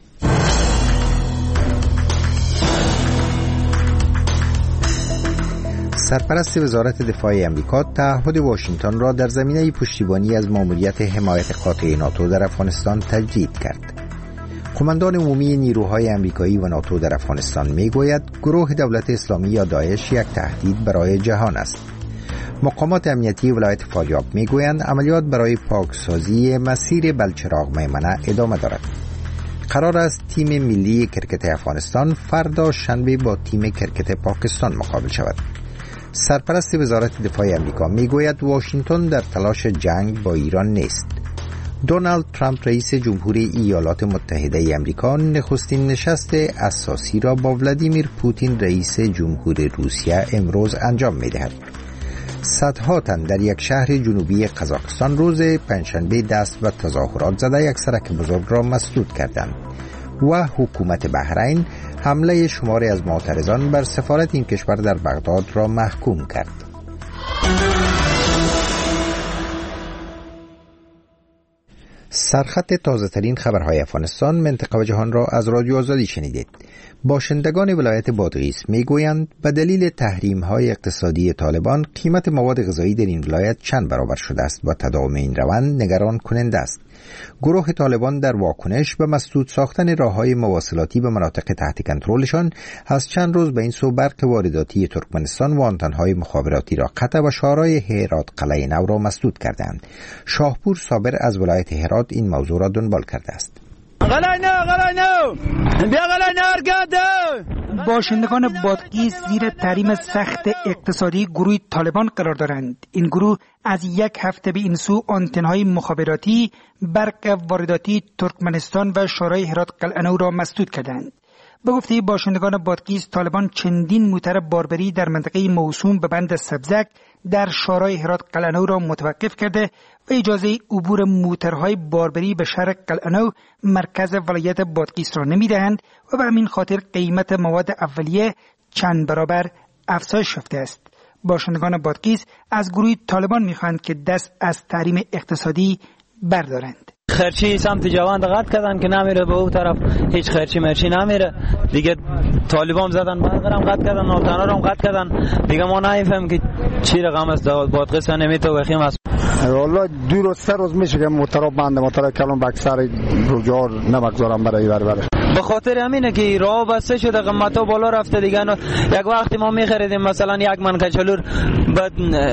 سرپرست وزارت دفاع آمریکا تعهد واشنگتن را در زمینه پشتیبانی از ماموریت حمایت قاطع ناتو در افغانستان تجدید کرد. قماندان عمومی نیروهای آمریکایی و ناتو در افغانستان میگوید گروه دولت اسلامی یا داعش یک تهدید برای جهان است. مقامات امنیتی ولایت فاریاب میگویند عملیات برای پاکسازی مسیر بلچراغ میمنه ادامه دارد. قرار است تیم ملی کرکت افغانستان فردا شنبه با تیم کرکت پاکستان مقابل شود. سرپرست وزارت دفاع آمریکا میگوید واشنگتن در تلاش جنگ با ایران نیست. دونالد ترامپ رئیس جمهوری ایالات متحده آمریکا نخستین نشست اساسی را با ولادیمیر پوتین رئیس جمهور روسیه امروز انجام می‌دهد. صدها تن در یک شهر جنوبی قزاقستان روز پنجشنبه دست به تظاهرات زده یک سرک بزرگ را مسدود کردند و حکومت بحرین حمله شماری از معترضان بر سفارت این کشور در بغداد را محکوم کرد. سرخط تازه ترین خبرهای افغانستان، منطقه و جهان را از رادیو آزادی شنیدید. باشندگان ولایت بادغیس میگویند به دلیل تحریم‌های اقتصادی طالبان قیمت مواد غذایی در این ولایت چند برابر شده است و تداوم این روند نگران کننده است. گروه طالبان در واکنش به مسدود ساختن راه‌های مواصلاتی به مناطق تحت کنترلشان از چند روز به این سو برق وارداتی ترکمنستان و آنتن‌های مخابراتی را قطع و شهرهای هرات قلعه نو را مسدود کردند. شاهپور صابر از ولایت هرات این موضوع را دنبال کرده است. باشندگان بادغیس زیر تحریم سخت اقتصادی گروه طالبان قرار دارند. این گروه از یک هفته به این سو آنتن‌های مخابراتی، برق وارداتی ترکمنستان و شورای هرات قلعه نو را مسدود کردند. به گفته باشندگان بادغیس، طالبان چندین موتر باربری در منطقه موسوم به بند سبزک در شورای هرات قلعه نو را متوقف کرده و اجازه عبور موترهای باربری به شهر قلعه نو مرکز ولایت بادغیس را نمی‌دهند و به همین خاطر قیمت مواد اولیه چند برابر افزایش یافته است. باشندگان بادغیس از گروه طالبان می‌خواهند که دست از تحریم اقتصادی بردارند. خرچی سمت جوان قطع کردن که نمیره به اون طرف، هیچ خرچی مرچی نمیره دیگه. طالبان زدن برقرم قطع کردن، آبتنا رو قطع کردن دیگه. ما نمیفهم که چی رقم است. بادغیس نمیتوخیم است. والله 2 روز 3 روز میشه که موترا بنده، موترا کلان به اکثر روزا نمگذارم برای بره. به خاطر همینه که راه بسته شده، قیمتا بالا رفته دیگه. یک وقتی ما میخریدیم مثلا یک من کچلور بعد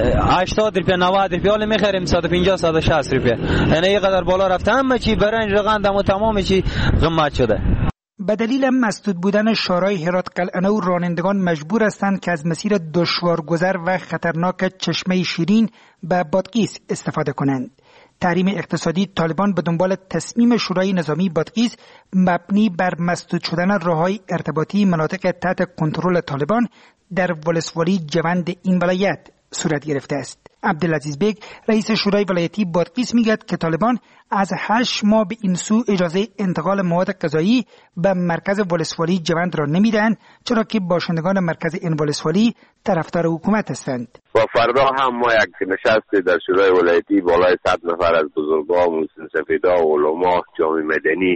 80 روپیه 90 روپیه، حالا میخریم 150 160 روپیه. یعنی اینقدر بالا رفته. همه چی برنج رقندم و تمام چی قیمت شده. به دلیل مسدود بودن شورای هرات قلعه نو، رانندگان مجبور هستند که از مسیر دشوارگذر و خطرناک چشمه شیرین به بادغیس استفاده کنند. تحریم اقتصادی طالبان به دنبال تصمیم شورای نظامی بادغیس مبنی بر مسدود شدن راههای ارتباطی مناطق تحت کنترل طالبان در ولسوالی جوند این ولایت صورت گرفته است. عبدالعزیز بیگ رئیس شورای ولایتی بادغیس میگوید که طالبان از 8 ماه به این سو اجازه انتقال مواد غذایی به مرکز ولسوالی جوند را نمیدهند، چرا که باشندگان مرکز این ولسوالی طرفدار حکومت هستند. و فردا هم ما یک نشست در شورای ولایتی بالای 100 نفر از بزرگان، مسن سفیدا، علما، جامعه مدنی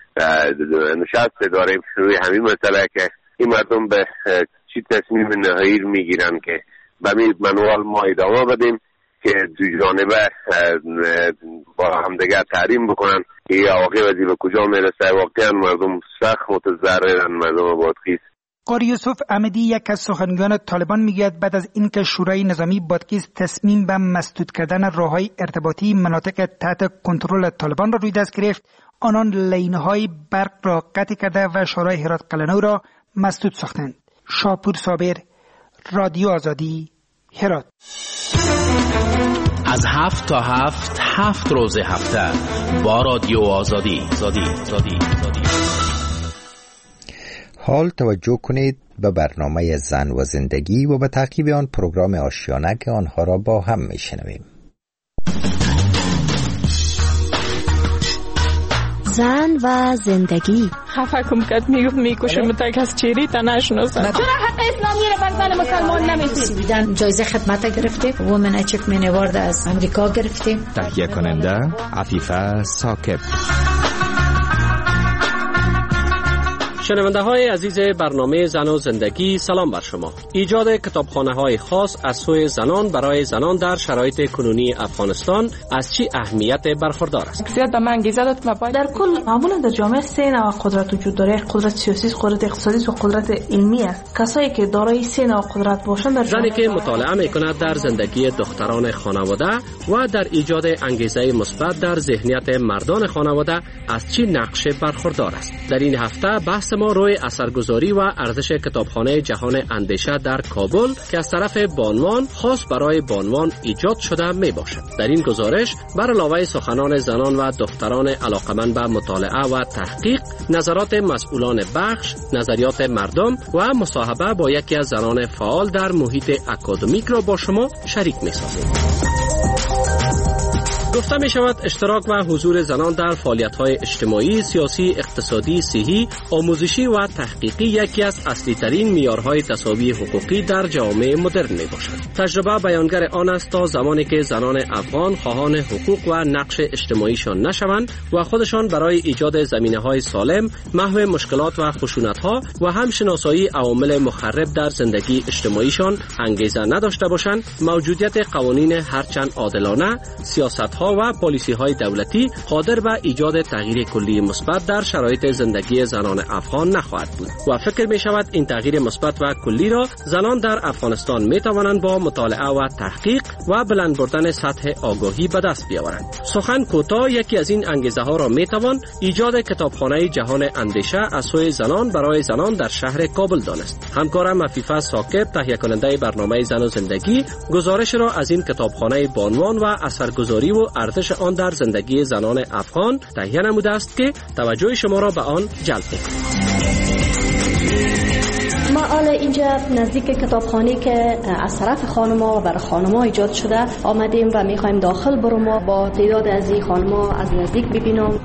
نشست داریم روی همین مسئله که این مردم به چی تصمیم نهایی میگیرن که به این منوال ما ادامه بدیم که دو جانبه با همدیگر تحریم بکنن که این عواقب به کجا میرسه. واقعا مردم سخت متضررن، مردم بادغیس. قاری یوسف احمدی یک از سخنگویان طالبان میگوید بعد از اینکه شورای نظامی بادغیس تصمیم به مسدود کردن راههای ارتباطی مناطق تحت کنترل طالبان را روی دست گرفت، آنان لینهای برق را قطع کرده و شورای هرات قلعه نو را مسدود ساختند. شاپور صابر، رادیو آزادی هرات. از 7 تا 7 روز هفته با رادیو آزادی. حال توجه کنید به برنامه زن و زندگی و به تعقیب آن پروگرام آشیانه که آنها را با هم میشنویم. زن و زندگی. خفه کم کد میکشه متک از چیری تا نشناسن. چرا حق اسلامی را بر زن مسلمان نمیدید؟ جایزه خدمت گرفتیم. وومن اچیومنت اوارد از امریکا گرفتیم. تهیه کننده عفیفه ثاقب. شنونده های عزیز برنامه زن و زندگی، سلام بر شما. ایجاد کتابخانه های خاص از سوی زنان برای زنان در شرایط کنونی افغانستان از چی اهمیت برخوردار است؟ زیاد به من انگیزه داد در کل معمولا در جامعه سه نوع قدرت وجود داره: قدرت سیاسی، قدرت اقتصادی و قدرت علمی است. کسایی که دارای سه نوع قدرت باشند در زنی که مطالعه میکند در زندگی دختران خانواده و در ایجاد انگیزه مثبت در ذهنیت مردان خانواده از چی نقش برخوردار است. در این هفته بحث ما روی اثرگذاری و ارزش کتابخانه جهان اندیشه در کابل که از طرف بانوان خاص برای بانوان ایجاد شده می باشد. در این گزارش بر علاوه سخنان زنان و دختران علاقمند به مطالعه و تحقیق، نظرات مسئولان بخش، نظریات مردم و مصاحبه با یکی از زنان فعال در محیط اکادمیک را با شما شریک می سازیم. گفته می شود اشتراک و حضور زنان در فعالیت‌های اجتماعی، سیاسی، اقتصادی، صحی، آموزشی و تحقیقی یکی از اصلی ترین معیارهای تساوی حقوقی در جامعه مدرن می باشد. تجربه بیانگر آن است تا زمانی که زنان افغان خواهان حقوق و نقش اجتماعیشان نشوند و خودشان برای ایجاد زمینه‌های سالم، محو مشکلات و خشونت‌ها و هم شناسایی عوامل مخرب در زندگی اجتماعیشان انگیزه نداشته باشند، موجودیت قوانین هرچند عادلانه، سیاست و پالیسی های دولتی قادر به ایجاد تغییر کلی مثبت در شرایط زندگی زنان افغان نخواهد بود و فکر می شود این تغییر مثبت و کلی را زنان در افغانستان می توانند با مطالعه و تحقیق و بلند بردن سطح آگاهی به دست بیاورند. سخن کوتاه یکی از این انگیزه ها را می توان ایجاد کتابخانه جهان اندیشه از سوی زنان برای زنان در شهر کابل دانست. همکارم عفیفه ثاقب، تهیه کننده برنامه زن و زندگی، گزارش را از این کتابخانه بانوان و اثرگذاری و ارزش آن در زندگی زنان افغان تهیه نموده است که توجه شما را به آن جلب می‌کند. ما حالا اینجا نزدیک کتابخانه که از طرف خانم‌ها و برای خانم‌ها ایجاد شده آمدیم و می‌خوایم داخل بریم و با تعداد از این خانم‌ها از نزدیک ببینیم.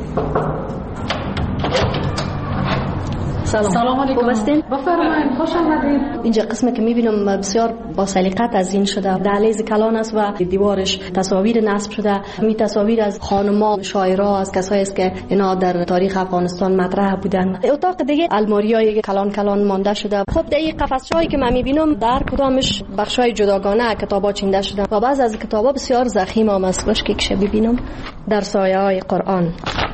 سلام علیکم. خوب هستین؟ بفرمایید، خوش آمدید. اینجا قسمی که می‌بینم بسیار با سلیقه تزیین شده. دهلیز کلان است و دیوارش تصاویر نصب شده. می تصاویر از خانم‌ها، شاعرها، از کسایی است که اینا در تاریخ افغانستان مطرح بودن. اتاق دیگه الماریای کلان مانده شده. خب در این قفسهایی که من می‌بینم در کدامش بخشای جداگانه کتابا چینده شده و بعض از کتابا بسیار ضخیم هم است. باش که ببینم در سایه‌های قرآن.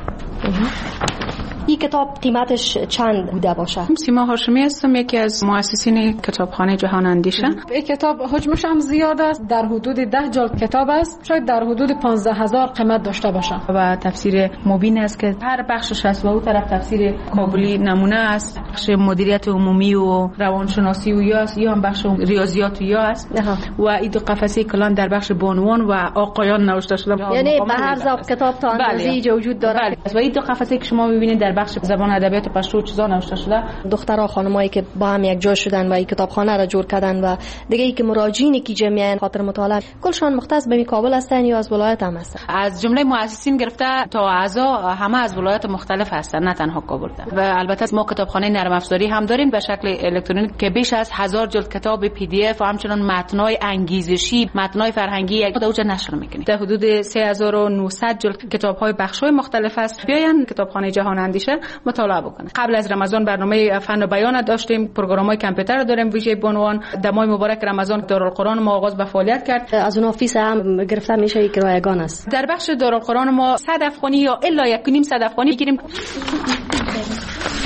این کتاب قیمتش چند بوده باشه؟ سیما هاشمی هستم، یکی از مؤسسین کتابخانه جهان اندیشه. این کتاب حجمش هم زیاد است، در حدود 10 جلد کتاب است، شاید در حدود 15000 قیمت داشته باشه و تفسیر مبین است که هر بخشش است و اون طرف تفسیر کابلی نمونه است، بخش مدیریت عمومی و روانشناسی و یا هم بخش ریاضیات و یا است و این دو قفسه کلان در بخش بانوان و آقایان نوشته شده. یعنی به هر ذوق کتاب تا اندازه اینجا وجود داره. و این دو قفسه که شما می‌بینید در بخش زبان ادبیات پشتو چیزا نوشته شده. دخترها خانمایی که با هم یک جا شدن و این کتابخانه را جور کردن و دیگه ای که مراجعینی که جمعیت خاطر مطالعه کلشان مختص به کابل هستن یا از ولایت هم هستن؟ از جمله مؤسسین گرفته تا اعضا همه از ولایت مختلف هستن، نه تنها کابل. و البته ما کتابخانه نرم افزاری هم داریم به شکل الکترونیک که بیش از 1000 جلد کتاب PDF و همچنین متن‌های انگیزشی، متن‌های فرهنگی اونجا نشر می‌کنیم. در حدود 3900 جلد کتاب‌های بخش‌های مختلف است. بیاین کتابخانه جهان اندیشه مطالعه بکنه. قبل از رمضان برنامه فن و بیان داشتیم، پروگرام‌های کامپیوتر داریم ویژه بانوان. در ماه مبارک رمضان دارالقرآن ما آغاز به فعالیت کرد. از اون آفیس هم گرفته میشه یک رایگان است. در بخش دارالقرآن ما 100 افغانی یا الا 1.5 افغانی گیریم.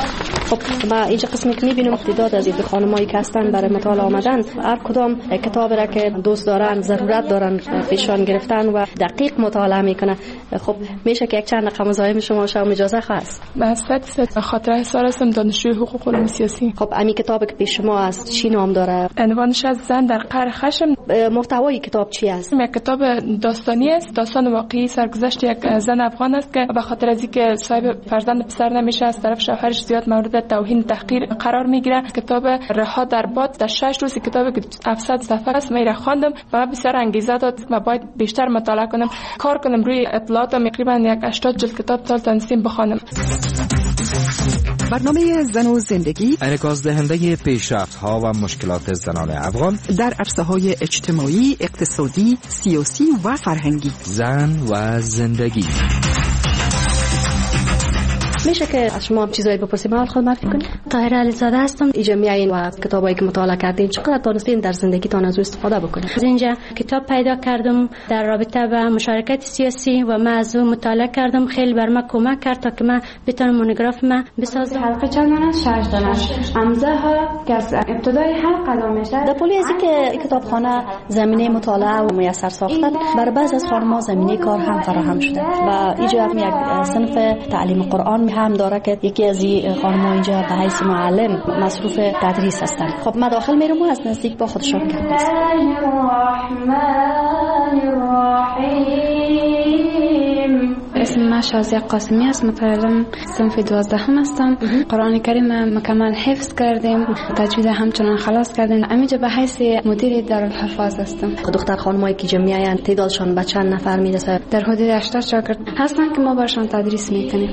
خب ما اینجا قسمی که می‌بینیم تعداد از خانمایی که هستن برای مطالعه آمدن، هر کدام کتابی را که دوست دارن ضرورت دارن پیشان گرفتن و دقیق مطالعه میکنه. خب میشه که یک چند رقم مزاحم شما شام اجازه خواست؟ بس خاطره حسار هستم، دانشجوی حقوق علوم سیاسی. خب امی کتابی که پیش شما است چی نام داره؟ عنوانش از زن در قعر خشم. محتوای کتاب چی است؟ یک کتاب داستانی است، داستان واقعی سرگذشت یک زن افغان است که به خاطر از اینکه صاحب فرزند پسر نمیشه از طرف شوهرش زیاد مورد توهین تحقیر قرار میگیره. کتاب رها در باد در 6 روز کتابی که 700 صفحه است من خواندم و بسیار انگیزه داد و باید بیشتر مطالعه کنم، کار کنم روی اطلاعات و تقریبا یک 80 جلد کتاب تا تنظیم بخوانم. برنامه زن و زندگی انعکاس دهنده پیشرفت‌ها و مشکلات زنان افغان در عرصه‌های اجتماعی، اقتصادی، سیاسی و فرهنگی. زن و زندگی. میشه که از شما چیزایی بپرسیم؟ اول خود معرفی کنید. طاهره علیزاده هستم. اینجا میایین و کتابایی که مطالعه کردین چقدر تونستین در زندگیتان از او استفاده بکنید؟ از اینجا کتاب پیدا کردم در رابطه با مشارکت سیاسی و من از او مطالعه کردم. خیلی بر من کمک کرد تا که من بتونم مونوگراف من بسازم. حلقه چند دانه؟ 6 دانه. امضا ها که از ابتدای حلقه قضا میشه. در پولی از اینکه کتابخانه زمینه مطالعه و میسر ساخته، بر بعضی از خانم‌ها زمینه کار هم فراهم شده و اینجا یک صنف تعلیم قرآن هم داره که یکی از این خانم‌ها اینجا به حیث معلم مصروف تدریس هستن. خب من داخل میرم و از نزدیک با خودشون کردم. اسم من شازیه قاسمی است، متعلم صنف 12 هستم. قرآن کریم مکمل حفظ کردیم، تجوید همچنان خلاص کردیم. همینجا به حیث مدیر دارالحفاظ هستم. دختر خانمایی که جمعی هستند تعدادشان به چند نفر میرسه؟ در حدود 80 شاگرد هستن که ما برشان تدریس میکنیم.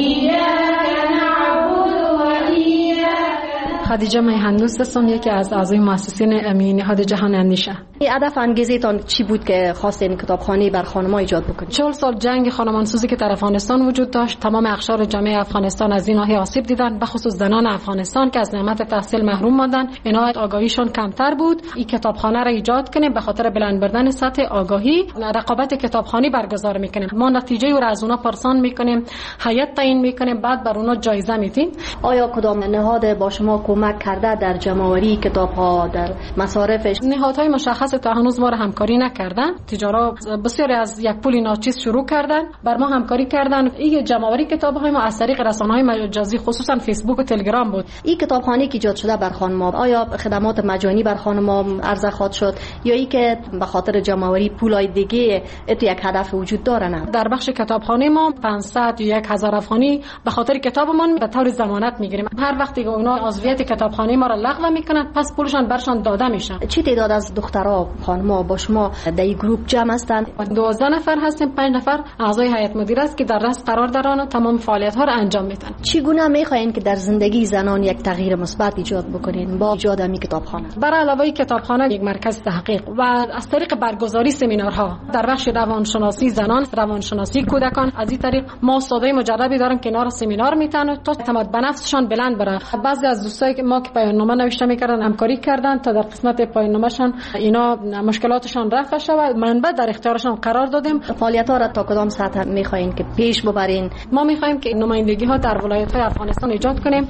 خدیجه میهندوست هستم، یکی از اعضای مؤسسین نهاد جهان اندیشه. هدف انگیزتان چی بود که خواستین کتابخانه بر خانم‌ها ایجاد بکنید؟ 40 سال جنگ خانمانسوزی که در افغانستان وجود داشت، تمام اقشار جامعه افغانستان از این ناحیه آسیب دیدن، به خصوص زنان افغانستان که از نعمت تحصیل محروم ماندن. اینا آگاهیشون کمتر بود. این کتابخانه را ایجاد کنیم به خاطر بلند بردن سطح آگاهی. رقابت کتابخانه برگزار میکنیم. ما نتیجه او را از اونها پرسان میکنیم، هیئت تعیین میکنیم، بعد بر اونها جایزه میدیم. آیا کدام نهاد با شما کمک کرده در جمع‌آوری کتاب‌ها در مصارفش؟ نهادهای مشخص تا هنوز ما را همکاری نکردن. تجارا بسیاری از یک پول ناچیز شروع کردن، بر ما همکاری کردن. این جمع‌آوری کتاب‌های ما از طریق رسانه‌های مجازی خصوصا فیسبوک و تلگرام بود. این کتابخانه که ایجاد شده بر خانم‌ها، آیا خدمات مجانی بر خانم‌ها عرضه خواهد شد یا ای که به خاطر جمع‌آوری پولای دیگه اتو یک هدف وجود داره؟ نه، در بخش کتابخانه ما 500 یا 1000 افغانی به خاطر کتابمان به طور ضمانت میگیریم. هر وقتی که اونا عضویت کتابخانه ما را لغو میکنن پس پولشان برشان داده میشه. چی تعداد از دخترها خانم‌ها با شما در این گروه جمع هستند؟ 12 نفر هستیم، 5 نفر اعضای هیئت مدیره است که در رأس قرار دارن و تمام فعالیت ها را انجام میدن. چگونه میخواین که در زندگی زنان یک تغییر مثبت ایجاد بکنین با ایجاد این کتابخانه؟ بر علاوه کتابخانه یک مرکز تحقیق و از طریق برگزاری سمینارها در بخش روانشناسی زنان، روانشناسی کودکان، از این طریق ما استادای مجربی داریم که اینا را سمینار میتن تا اعتماد به نفسشان بلند بره. بعضی از دوستایی که ما که پایان‌نامه نوشته میکردن همکاری کردن تا در قسمت پایان‌نامه‌شان اینا مشکلاتشان رفع شود. منبع در اختیارشان قرار دادیم. فعالیت‌ها را تا کدام سطح می‌خواین که پیش ببرین؟ ما می‌خوایم که نمایندگی‌ها در ولایت‌های افغانستان ایجاد کنیم.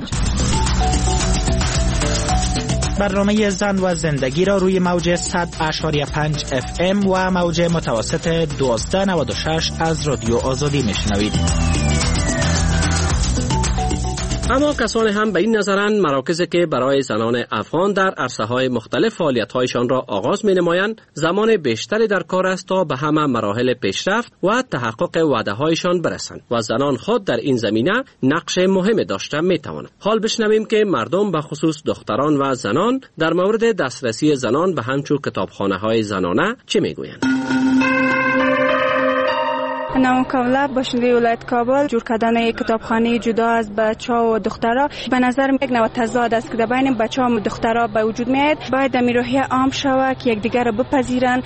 برنامه زن و زندگی را روی موج 100.5 FM و موج متوسط 1296 از رادیو آزادی میشنوید. اما کسانی هم به این نظرند مراکزی که برای زنان افغان در عرصه‌های مختلف فعالیت‌هایشان را آغاز می‌نمایند، زمان بیشتری در کار است تا به همه مراحل پیشرفت و تحقق وعده‌هایشان برسند و زنان خود در این زمینه نقش مهمی داشته می‌توانند. حال بشنویم که مردم به خصوص دختران و زنان در مورد دسترسی زنان به همچون کتابخانه‌های زنانه چه می‌گویند. نام کاملا باشنده ولایت کابل. جور کردن کتابخانه جدا از بچه‌ها و دخترها به نظر یک نوع تضاد است که در بین بچه‌ها و دخترها به وجود میاد. باید در روحیه عام شود که یکدیگر را بپذیرند.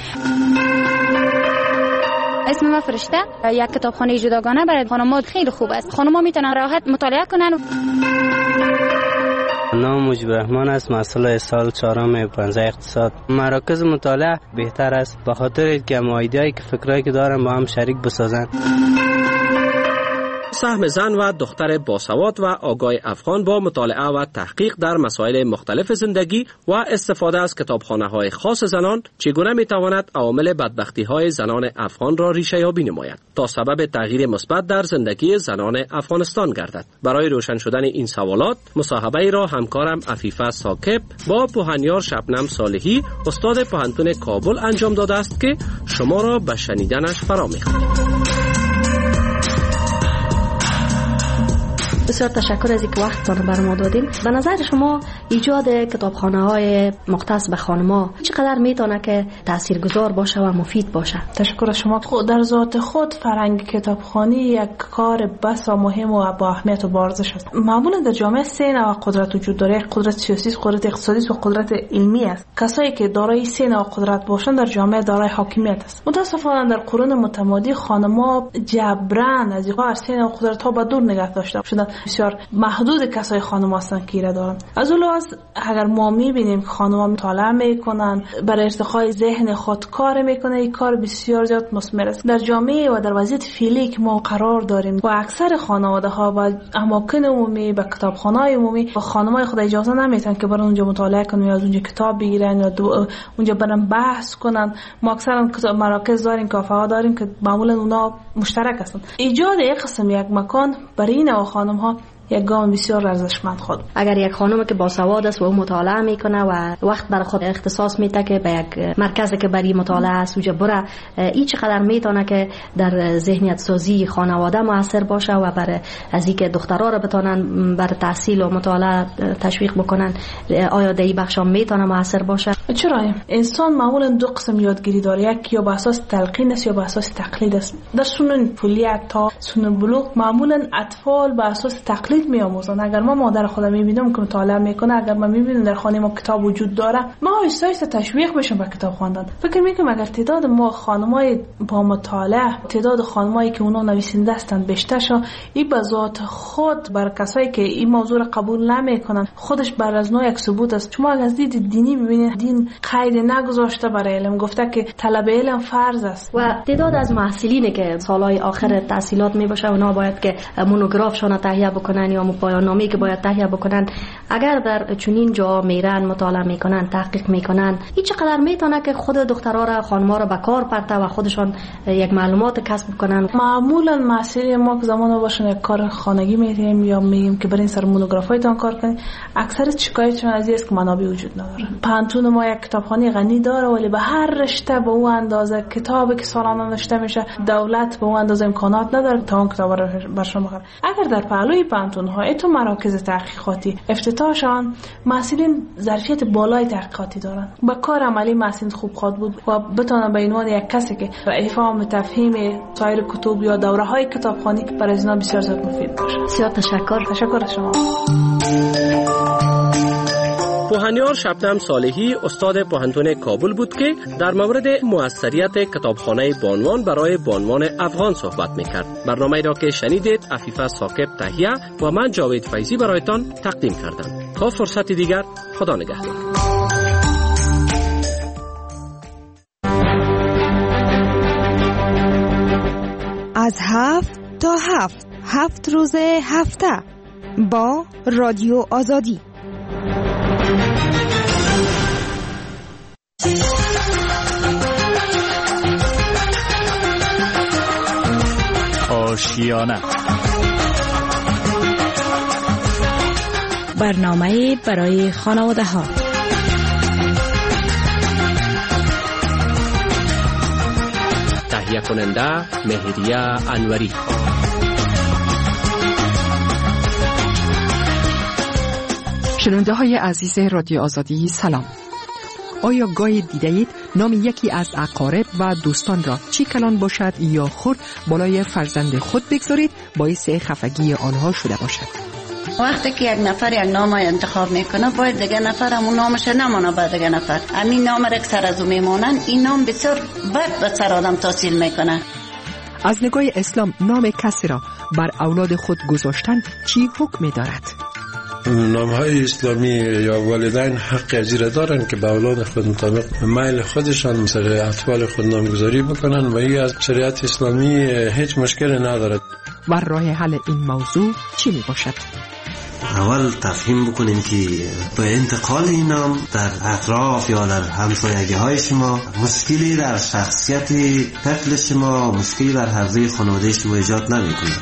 اسم من فرشته. یک کتابخانه جداگانه برای خانم‌ها خیلی خوب است. خانم‌ها میتونن راحت مطالعه کنن. نام مجیب رحمان است، مسئله سال 4 15 اقتصاد. مراکز مطالعه بهتر است به خاطر که ایده‌ای که فکرایی که دارن با هم شریک بسازن. سهم زن و دختر باسواد و آگاه افغان با مطالعه و تحقیق در مسائل مختلف زندگی و استفاده از کتابخانه‌های خاص زنان چگونه می‌تواند عوامل بدبختی‌های زنان افغان را ریشه‌یابی نماید تا سبب تغییر مثبت در زندگی زنان افغانستان گردد. برای روشن شدن این سوالات مصاحبه‌ای را همکارم عفیفه ساکب با پوهنیار شبنم صالحی استاد پوهنتون کابل انجام داده است که شما را به شنیدنش فرا می‌خوانیم. بسیار تشکر از اینکه وقتتان بر ما دادین. به نظر شما ایجاد کتابخانه‌های مختص به خانم‌ها چقدر میتونه که تاثیرگذار باشه و مفید باشه؟ تشکر از شما. خود در ذات خود فرهنگ کتابخوانی یک کار بسا مهم و با اهمیت و با ارزش است. معمولا در جامعه سه نوع قدرت وجود داره: قدرت سیاسی، قدرت اقتصادی و قدرت علمی است. کسایی که دارای سه نوع قدرت باشند در جامعه دارای حاکمیت است. متاسفانه در قرون متمادی خانم‌ها جبران از این سه نوع قدرت‌ها به دور نگه داشته شدند. بسیار محدود کسای خانم هستند که ایره دارن. از اون لحاظ اگر ما میبینیم که خانم‌ها مطالعه میکنن، برای ارتقای ذهن خود کار میکنه، این کار بسیار زیاد مثمر است. در جامعه و در وضعیت فعلی که ما قرار داریم و اکثر خانواده‌ها و اماکن عمومی و کتابخانه‌های عمومی و خانم‌های خود اجازه نمیدن که برن اونجا مطالعه کنن یا از اونجا کتاب بگیرن یا اونجا برن بحث کنن. ما اکثرا مراکز داریم، کافه‌ها داریم که معمولا اونا مشترک هستند. ایجاد یک قسم یک مکان برای این نوع خانم‌ها یک گام بسیار ارزشمند خود. اگر یک خانم که باسواد است و او مطالعه میکنه و وقت برای خود اختصاص میده که به یک مرکزی که برای مطالعه است اونجا بره، این چقدر میتونه که در ذهنیت سازی خانواده موثر باشه و برای از اینکه دخترها را بتونن برای تحصیل و مطالعه تشویق بکنن، آیا در این بخش میتونه موثر باشه؟ چرا؟ انسان معمولا دو قسم یادگیری داره، یک یا به اساس تلقین است یا به اساس تقلید است. در سنن کلیت تا سنن بلوغ معمولا اطفال به اساس تقلید میآموزن. اگر ما مادر خودم میبینم که مطالعه میکنه، اگر من میبینم در خانه ما کتاب وجود داره، ما آهسته تشویق بشم به کتاب خواندن. فکر میکنم اگر تعداد ما خانمای با مطالعه، تعداد خانمایی که اونا نویسنده هستند بیشتر شه، این به ذات خود بر کسایی که این موضوع را قبول نمیکنن خودش بر از نوع یک ثبوت است. شما از دید دینی ببینید، دین قید نگذاشته برای علم، گفته که طلب علم فرض است. و تعداد از محصلینی که سالهای آخر تحصیلات میباشه اونا باید که مونوگرافشون تهیه بکنن یا پایان‌نامه‌ای که باید تهیه بکنن، اگر در چنین جا میرن مطالعه میکنن، تحقیق میکنن، این چقدر میتونه که خود دخترها را، خانم‌ها را به کار پرته و خودشان یک معلومات کسب کنن؟ معمولا مسئله ما که زمان باشن یک کار خانگی میریم یا میگیم که برین سر مونوگرافایتان کار کنید، اکثر شکایتشون از این است که منابع وجود نداره. پانتون ما یک کتابخانه غنی داره ولی به هر رشته به اون اندازه کتابی که سالانه نوشته میشه دولت به اون اندازه امکانات نداره تا اون کتابا رو برشون بخره. اگر در پهلوی پانتون ها تو مراکز تحقیقاتی افتتاح شدن، محصلین ظرفیت بالای تحقیقاتی دارن، با کار عملی محصلین خوب خواد بود و بتونن به عنوان یک کسی که افهام و تفهیم سایر کتب یا دوره های کتابخوانی برای اینا بسیار زیاد مفید باشه. بسیار تشکر از شما. پوهنیار شبنم صالحی استاد پوهنتون کابل بود که در مورد موثریت کتابخانه بانوان برای بانوان افغان صحبت میکرد. برنامه را که شنیدید عفیفه ساکب تهیه و من جاوید فیضی برایتان تقدیم کردم. تا فرصت دیگر، خدا نگهدار. از 7 تا 7 روز هفته با رادیو آزادی. آشیانه، برنامه برای خانواده ها. تهیه کننده مهریه انوری. شنونده های عزیز رادیو آزادی سلام. آیا گاهی دیدید نام یکی از اقارب و دوستان را چی کلان باشد یا خرد بالای فرزند خود بگذارید باعث خفگی آنها شده باشد؟ وقتی که یک نفر یک نام انتخاب میکنه باید دیگه نفر همون نامش نمانه به دیگه نفر. همین نام را اکثر از او میمونن، این نام بسیار بد به سر آدم تاثیر میکنه. از نگاه اسلام نام کسی را بر اولاد خود گذاشتن چی حکم دارد؟ نام‌های اسلامی یا والدین حق ازیره دارن که به اولاد خود مطابق میل خودشان مثل اطفال خود نامگذاری بکنن و این از شریعت اسلامی هیچ مشکلی ندارد. و راه حل این موضوع چی می باشد؟ اول تفهیم بکنیم که به انتقال این نام در اطراف یا در همسایگی های شما مشکلی در شخصیت طفل شما، مشکلی در حوزه خانواده شما ایجاد نمی کنه.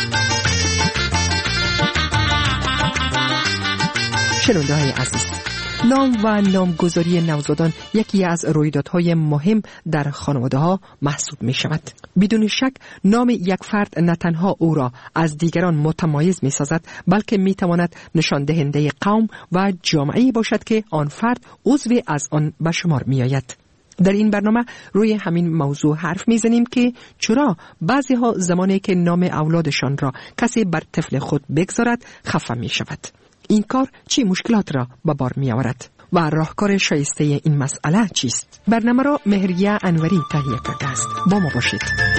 شنونده های عزیز، نام و نامگذاری نوزادان یکی از رویدادهای مهم در خانواده ها محسوب می شود. بدون شک نام یک فرد نه تنها او را از دیگران متمایز می سازد، بلکه می تواند نشان دهنده قوم و جامعه‌ای باشد که آن فرد عضوی از آن به شمار می آید. در این برنامه روی همین موضوع حرف میزنیم که چرا بعضی ها زمانی که نام اولادشان را کسی بر طفل خود بگذارد خفه می شود. این کار چه مشکلات را به بار می آورد و راهکار شایسته این مسئله چیست؟ برنامه را مهریه انوری تهیه کرده است. با ما باشید.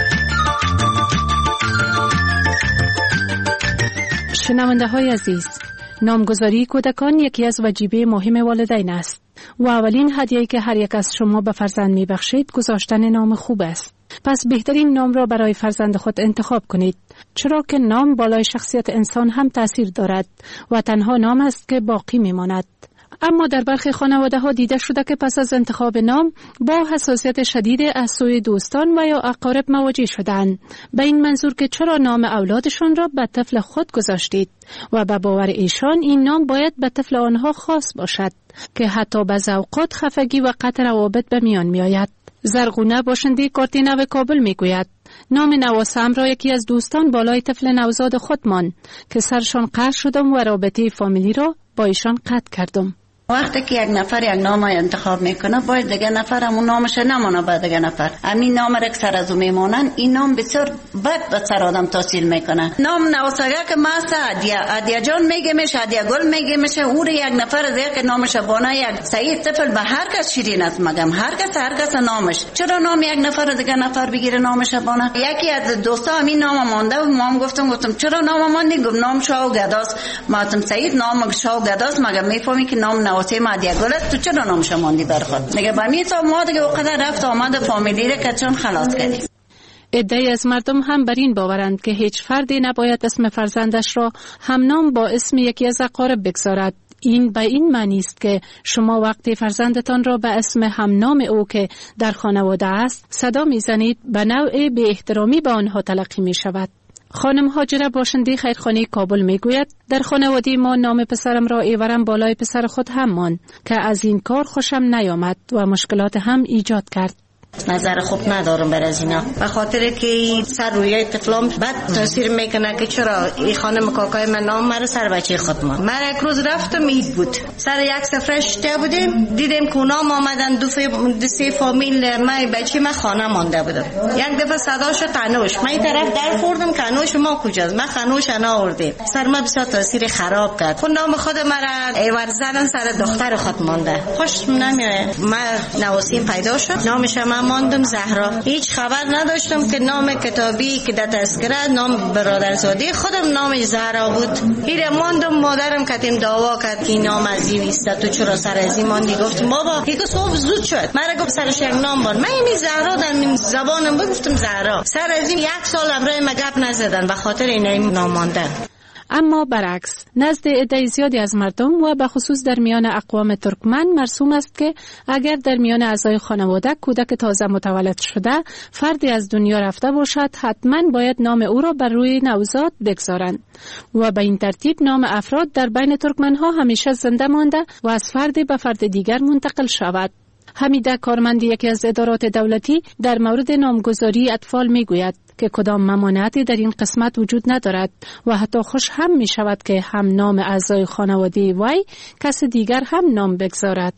شنونده های عزیز، نامگذاری کودکان یکی از وجیبه مهم والدین است و اولین هدیه‌ای که هر یک از شما به فرزند می بخشید گذاشتن نام خوب است. پس بهترین نام را برای فرزند خود انتخاب کنید، چرا که نام بالای شخصیت انسان هم تأثیر دارد و تنها نام است که باقی میماند. اما در برخی خانواده ها دیده شده که پس از انتخاب نام با حساسیت شدید از سوی دوستان و یا اقارب مواجه شدند، به این منظور که چرا نام اولادشان را به طفل خود گذاشتید و به باور ایشان این نام باید به طفل آنها خاص باشد که حتی بعضی اوقات خفگی و قطع روابط به میان می آید. زرغونه باشنده کارتینو کابل می گوید نام نواسم را یکی از دوستان بالای طفل نوزاد خود ماند که سرشان قطع شدم و رابطه فامیلی را با ایشان قطع کردم. وقتی که یک نفر یک نام انتخاب میکنه باید دیگه نفر همون نامش نمونه به دیگه نفر. همین نام را که سر از او میمونن این نام بسیار بد به سر آدم تاثیر میکنه. نام نواسگه که مثلا عدیه جان میگه میشه، عدیه گل میگه میشه، او را یک نفر دیگه که نامش بانه یک سعید طفل به هر کس شیرین است مگم هر کس نامش. چرا نام یک نفر دیگه نفر بگیره نامش بانه؟ یکی از دوستا همین نام مونده و ما هم گفتم چرا نام ماندی؟ گفت نام شاو گداست. ما گفتم سعید نام شاو گداست مگم میفهمی که نام نواسه ما دیگه گلت تو چرا نامش ماندی بر خود؟ میگه با می تا ما دیگه وقت رفت آمد فامیلی را که چون خلاص کردیم. عده‌ای از مردم هم بر این باورند که هیچ فردی نباید اسم فرزندش را همنام با اسم یکی از اقارب بگذارد. این به این معنی است که شما وقتی فرزندتان را به اسم همنام او که در خانواده است صدا میزنید به نوع بی احترامی به آنها تلقی می شود. خانم هاجره باشنده خیرخانه کابل میگوید در خانواده ما نام پسرم را ایورم بالای پسر خود هم ماند که از این کار خوشم نیامد و مشکلات هم ایجاد کرد. نظر خوب ندارم بر از اینا، به خاطر که سر روی طفلام بد تاثیر میکنه که چرا این خانم کاکای من نام مرا سر بچه خود ما. من یک روز رفتم عید بود، سر یک سفره شده بودیم، دیدیم که نام آمدن دو سه فامیل من بچه من خانه مانده بودم. یک دفعه صداشو تنوش، من این طرف در خوردم که انوش ما کجاست؟ من خنوش انا آوردیم. سر ما بسیار تاثیر خراب کرد. خود نام خود مرا ایور زدن سر دختر خود مانده. خوش نمیاد. من نواسیم پیدا شد، نامش ماندم زهرا. هیچ خبر نداشتم که نام کتابی که در تذکره نام برادرزاده خودم نامش زهرا بود. هیره ماندم، مادرم کتیم دعوا کرد که نام از این است تو چرا سر از این ماندی؟ گفتم بابا یک صبح زود شد مرا گفت سرش یک نام بان، من این زهرا در من زبانم گفتم زهرا. سر از این یک سال امرای ما گپ نزدن به خاطر این نام ماندن. اما برعکس نزد عده زیادی از مردم و به خصوص در میان اقوام ترکمن مرسوم است که اگر در میان اعضای خانواده کودک تازه متولد شده فردی از دنیا رفته باشد حتما باید نام او را بر روی نوزاد بگذارند و به این ترتیب نام افراد در بین ترکمن ها همیشه زنده مانده و از فرد به فرد دیگر منتقل شود. حمیده کارمند یکی از ادارات دولتی در مورد نامگذاری اطفال میگوید که کدام ممانعتی در این قسمت وجود ندارد و حتی خوش هم می شود که هم نام اعضای خانواده وی کس دیگر هم نام بگذارد.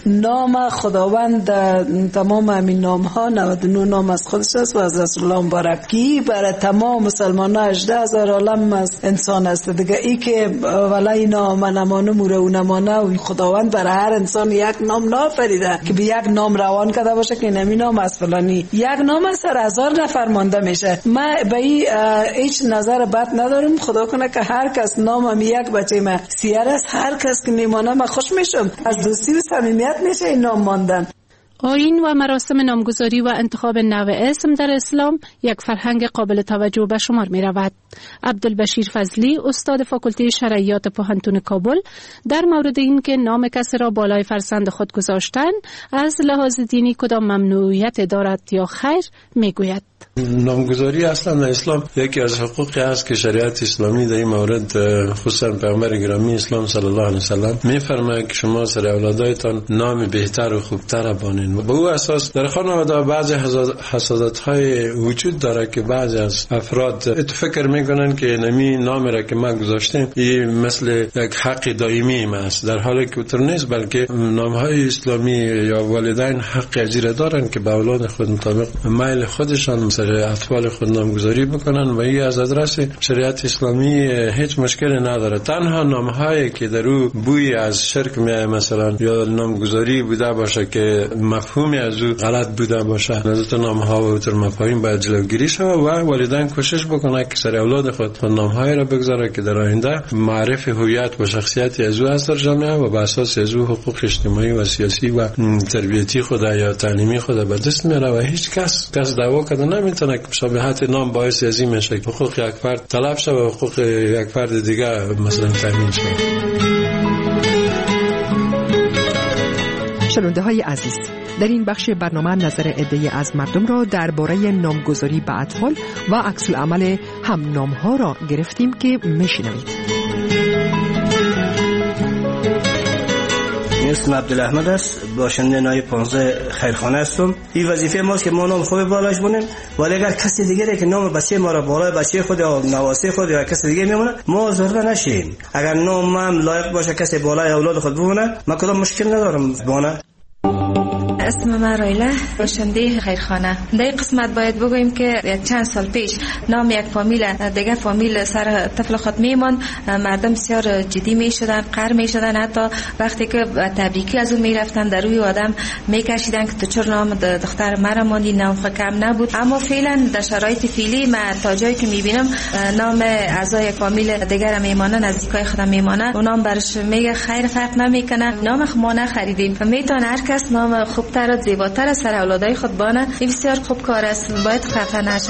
نام خداوند تمام همین نام ها 99 نام از خودش است و از رسول الله مبارکی برای تمام مسلمان ها 18,000 عالم از انسان است دیگه. ای که ولای نام نمانه موره و نمانه و خداوند برای هر انسان یک نام نافریده که به یک نام روان کرده باشه که نمی نام از فلانی. یک نام از سر 1000 نفر مانده میشه. من به هیچ نظر بد ندارم، خدا کنه که هر کس نامم یک بچه من سیر است، هر کس که میمانه من خوش میشم، از دوستی و صمیمیت میشه این نام ماندن. آیین و مراسم نامگذاری و انتخاب نوع اسم در اسلام یک فرهنگ قابل توجه به شمار می رود. عبدالبشیر فضلی، استاد فاکولته شرعیات پوهنتون کابل، در مورد این که نام کسی را بالای فرزند خود گذاشتن از لحاظ دینی کدام ممنوعیت دارد یا خیر می گوید. نامگذاری اصلا در اسلام یکی از حقوقی است که شریعت اسلامی در این مورد خصوصا پیامبر گرامی اسلام صلی الله علیه وسلم میفرماید که شما سر اولادایتان نام بهتر و خوبتر بانید. به او اساس در خانواده بعضی حسادت‌های وجود داره که بعضی از افراد فکر میکنن که نمی نامی را که ما گذاشتیم این مثل یک حق دائمی است، در حالی که اونطور نیست، بلکه نامهای اسلامی یا والدین حق اجیره دارن که به اولاد خود مطابق میل خودشان سر اطفال خود نامگذاری بکنن و این از ادرس شریعت اسلامی هیچ مشکلی نداره. تنها نامهایی که در او بوی از شرک میاد مثلا یا نامگذاری بوده باشه که مفهومی از او غلط بوده باشه، از نامها و اون مفاهیم باید جلوگیری شود و والدین کوشش بکنه که سر اولاد خود نامهایی را بگذاره که در آینده معرف هویت و شخصیتی از او از در جامعه و بر اساس از او حقوق اجتماعی و سیاسی و تربیتی خود یا تعلیمی خود به دست میاره و هیچ کس دعوا کنه نمیتونه که مشابهت نام باعث ازی میشه که حقوق یک فرد تلف شه و حقوق یک فرد دیگه مثلا تامین شه. شنونده های عزیز، در این بخش برنامه نظر عده‌ای از مردم را درباره نامگذاری به اطفال و عکس العمل هم نام‌ها را گرفتیم که میشنوید. اسم عبدالاحمد است، باشنده نای 15 خیرخانه هستم. این وظیفه ماست که ما نام خوب بالاش بونیم، ولی اگر کسی دیگری که نام بچه ما را بالای بچه خود یا نواسه خود یا کسی دیگه میمونه ما زرده نشیم. اگر نام من لایق باشه کسی بالای اولاد خود بمونه ما کدام مشکل ندارم بونه. اسم من رایله، باشنده خیرخانه. در این قسمت باید بگوییم که یک چند سال پیش نام یک فامیل دیگه فامیل سر طفل خود میمون، مردم بسیار جدی میشدن، قهر میشدن، حتی وقتی که تبریکی از اون میرفتن در روی آدم میکشیدن که تو چرا نام دختر مرا ماندی، نام خود کم نبود. اما فعلا در شرایط فعلی من تا جایی که میبینم نام اعضای فامیل دیگر میمانه، نزدیکای خودم میمانه، اونام برش میگه خیر فرق نمیکنه، نام ما نخریدیم. میتونه هر کس نام خوب تر زیباتر سر اولادای خود بانه. این بسیار خوب کار است، باید خفه نشه.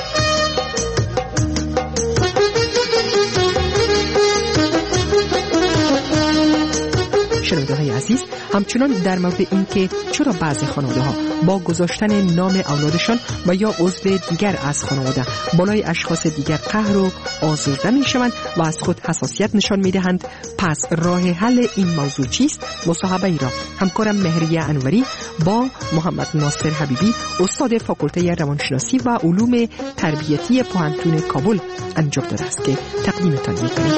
شنونده های عزیز، همچنان در مورد این که چرا بعضی خانواده ها با گذاشتن نام اولادشان و یا عضو دیگر از خانواده بالای اشخاص دیگر قهر و آزرده می شوند و از خود حساسیت نشان می دهند، پس راه حل این موضوع چیست؟ مصاحبه ای را همکارم مهریه انوری با محمد ناصر حبیبی، استاد فاکولته روانشناسی و علوم تربیتی پوهنتون کابل انجام داده است که تقدیمتان می کنیم.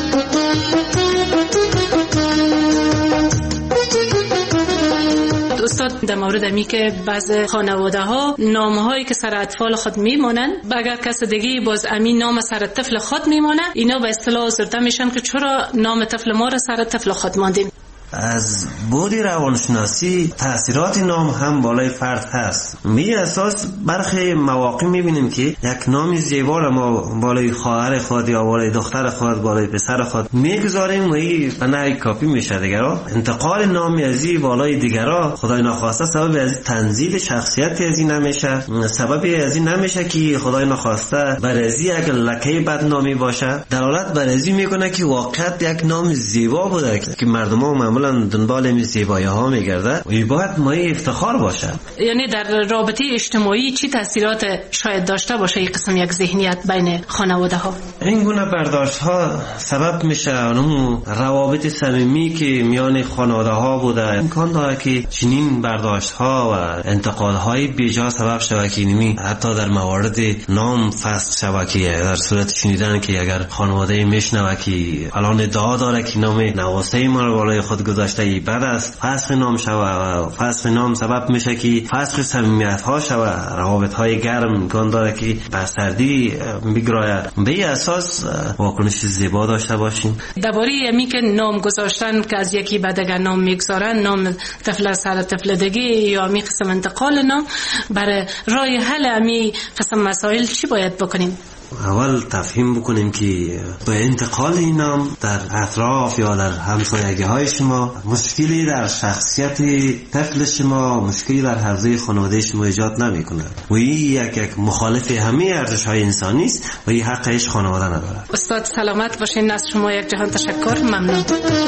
استاد در مورد امی که بعض خانواده ها نام هایی که سر اطفال خود میمونن اگر کس دیگه باز امین نام سر طفل خود میمونه، اینا به اصطلاح آزرده میشن که چرا نام طفل ما را سر طفل خود ماندیم. از بود روانشناسی تأثیرات نام هم بالای فرد هست. می اساس برخی مواقع میبینیم که یک نام زیبا را ما بالای خواهر خود یا بالای دختر خود، بالای پسر خود میگذاریم و این نه کافی میشه دیگه. انتقال نامی از این بالای دیگرها خدای ناخواسته سبب از تنزیل شخصیت از این نمیشه، سبب از این نمیشه که خدای ناخواسته برازی اگر لکه بدنامی باشه دلالت برازی میکنه که واقعا یک نام زیبا بوده که مردم ها دنبال این زیبایی ها میگرده و این باید مایه افتخار باشه. یعنی در رابطه اجتماعی چی تاثیرات شاید داشته باشه این قسم یک ذهنیت بین خانواده ها؟ این گونه برداشت ها سبب میشه اون روابط صمیمی که میان خانواده ها بوده امکان داره که چنین برداشت ها و انتقاد های بیجا سبب شود که نمی حتی در موارد نام فسخ شود که در صورت شنیدن که اگر خانواده میشنوه که الان ادعا داره که نام نواسه ما رو بالای خود گذاشته بعد از فسخ نام شود و فسخ نام سبب میشه که فسخ صمیمیت ها شود، روابط های گرم امکان داره که بستردی بگراید. به این اساس واکنش زیبا داشته باشیم. درباره امی که نام گذاشتن که از یکی بعد اگر نام میگذارن نام طفل سر طفل دیگه یا امی قسم انتقال نام، برای راه حل امی قسم مسائل چی باید بکنیم؟ اول تفهیم بکنیم که با انتقال این نام در اطراف یا در همسایگی های شما مشکلی در شخصیت طفل شما، مشکلی در حوزه خانواده شما ایجاد نمیکنه و این یک مخالف همه ارزش های انسانی است و این حقش خانواده نداره. استاد سلامت باشین، از شما یک جهان تشکر، ممنون.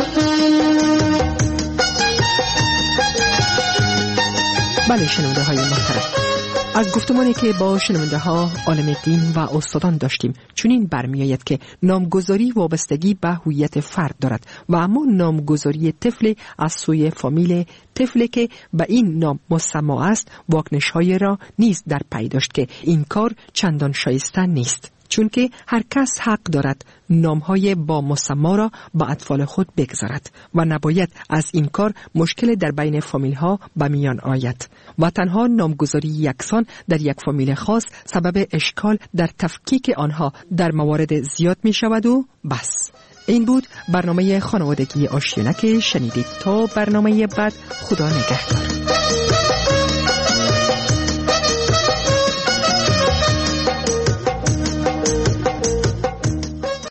بله شنونده های محترم، از گفتمانی که با شنونده ها عالم دین و استادان داشتیم چنین برمیآید که نامگذاری وابستگی به هویت فرد دارد و اما نامگذاری طفل از سوی فامیل طفل که به این نام مسما است واکنش‌های را نیز در پی داشت که این کار چندان شایسته نیست، چون که هر کس حق دارد نامهای با مسما را با اطفال خود بگذارد و نباید از این کار مشکل در بین فامیل ها به میان آید و تنها نامگذاری یکسان در یک فامیل خاص سبب اشکال در تفکیک آنها در موارد زیاد می شود و بس. این بود برنامه خانوادگی آشیانه که شنیدید. تا برنامه بعد، خدا نگهدار.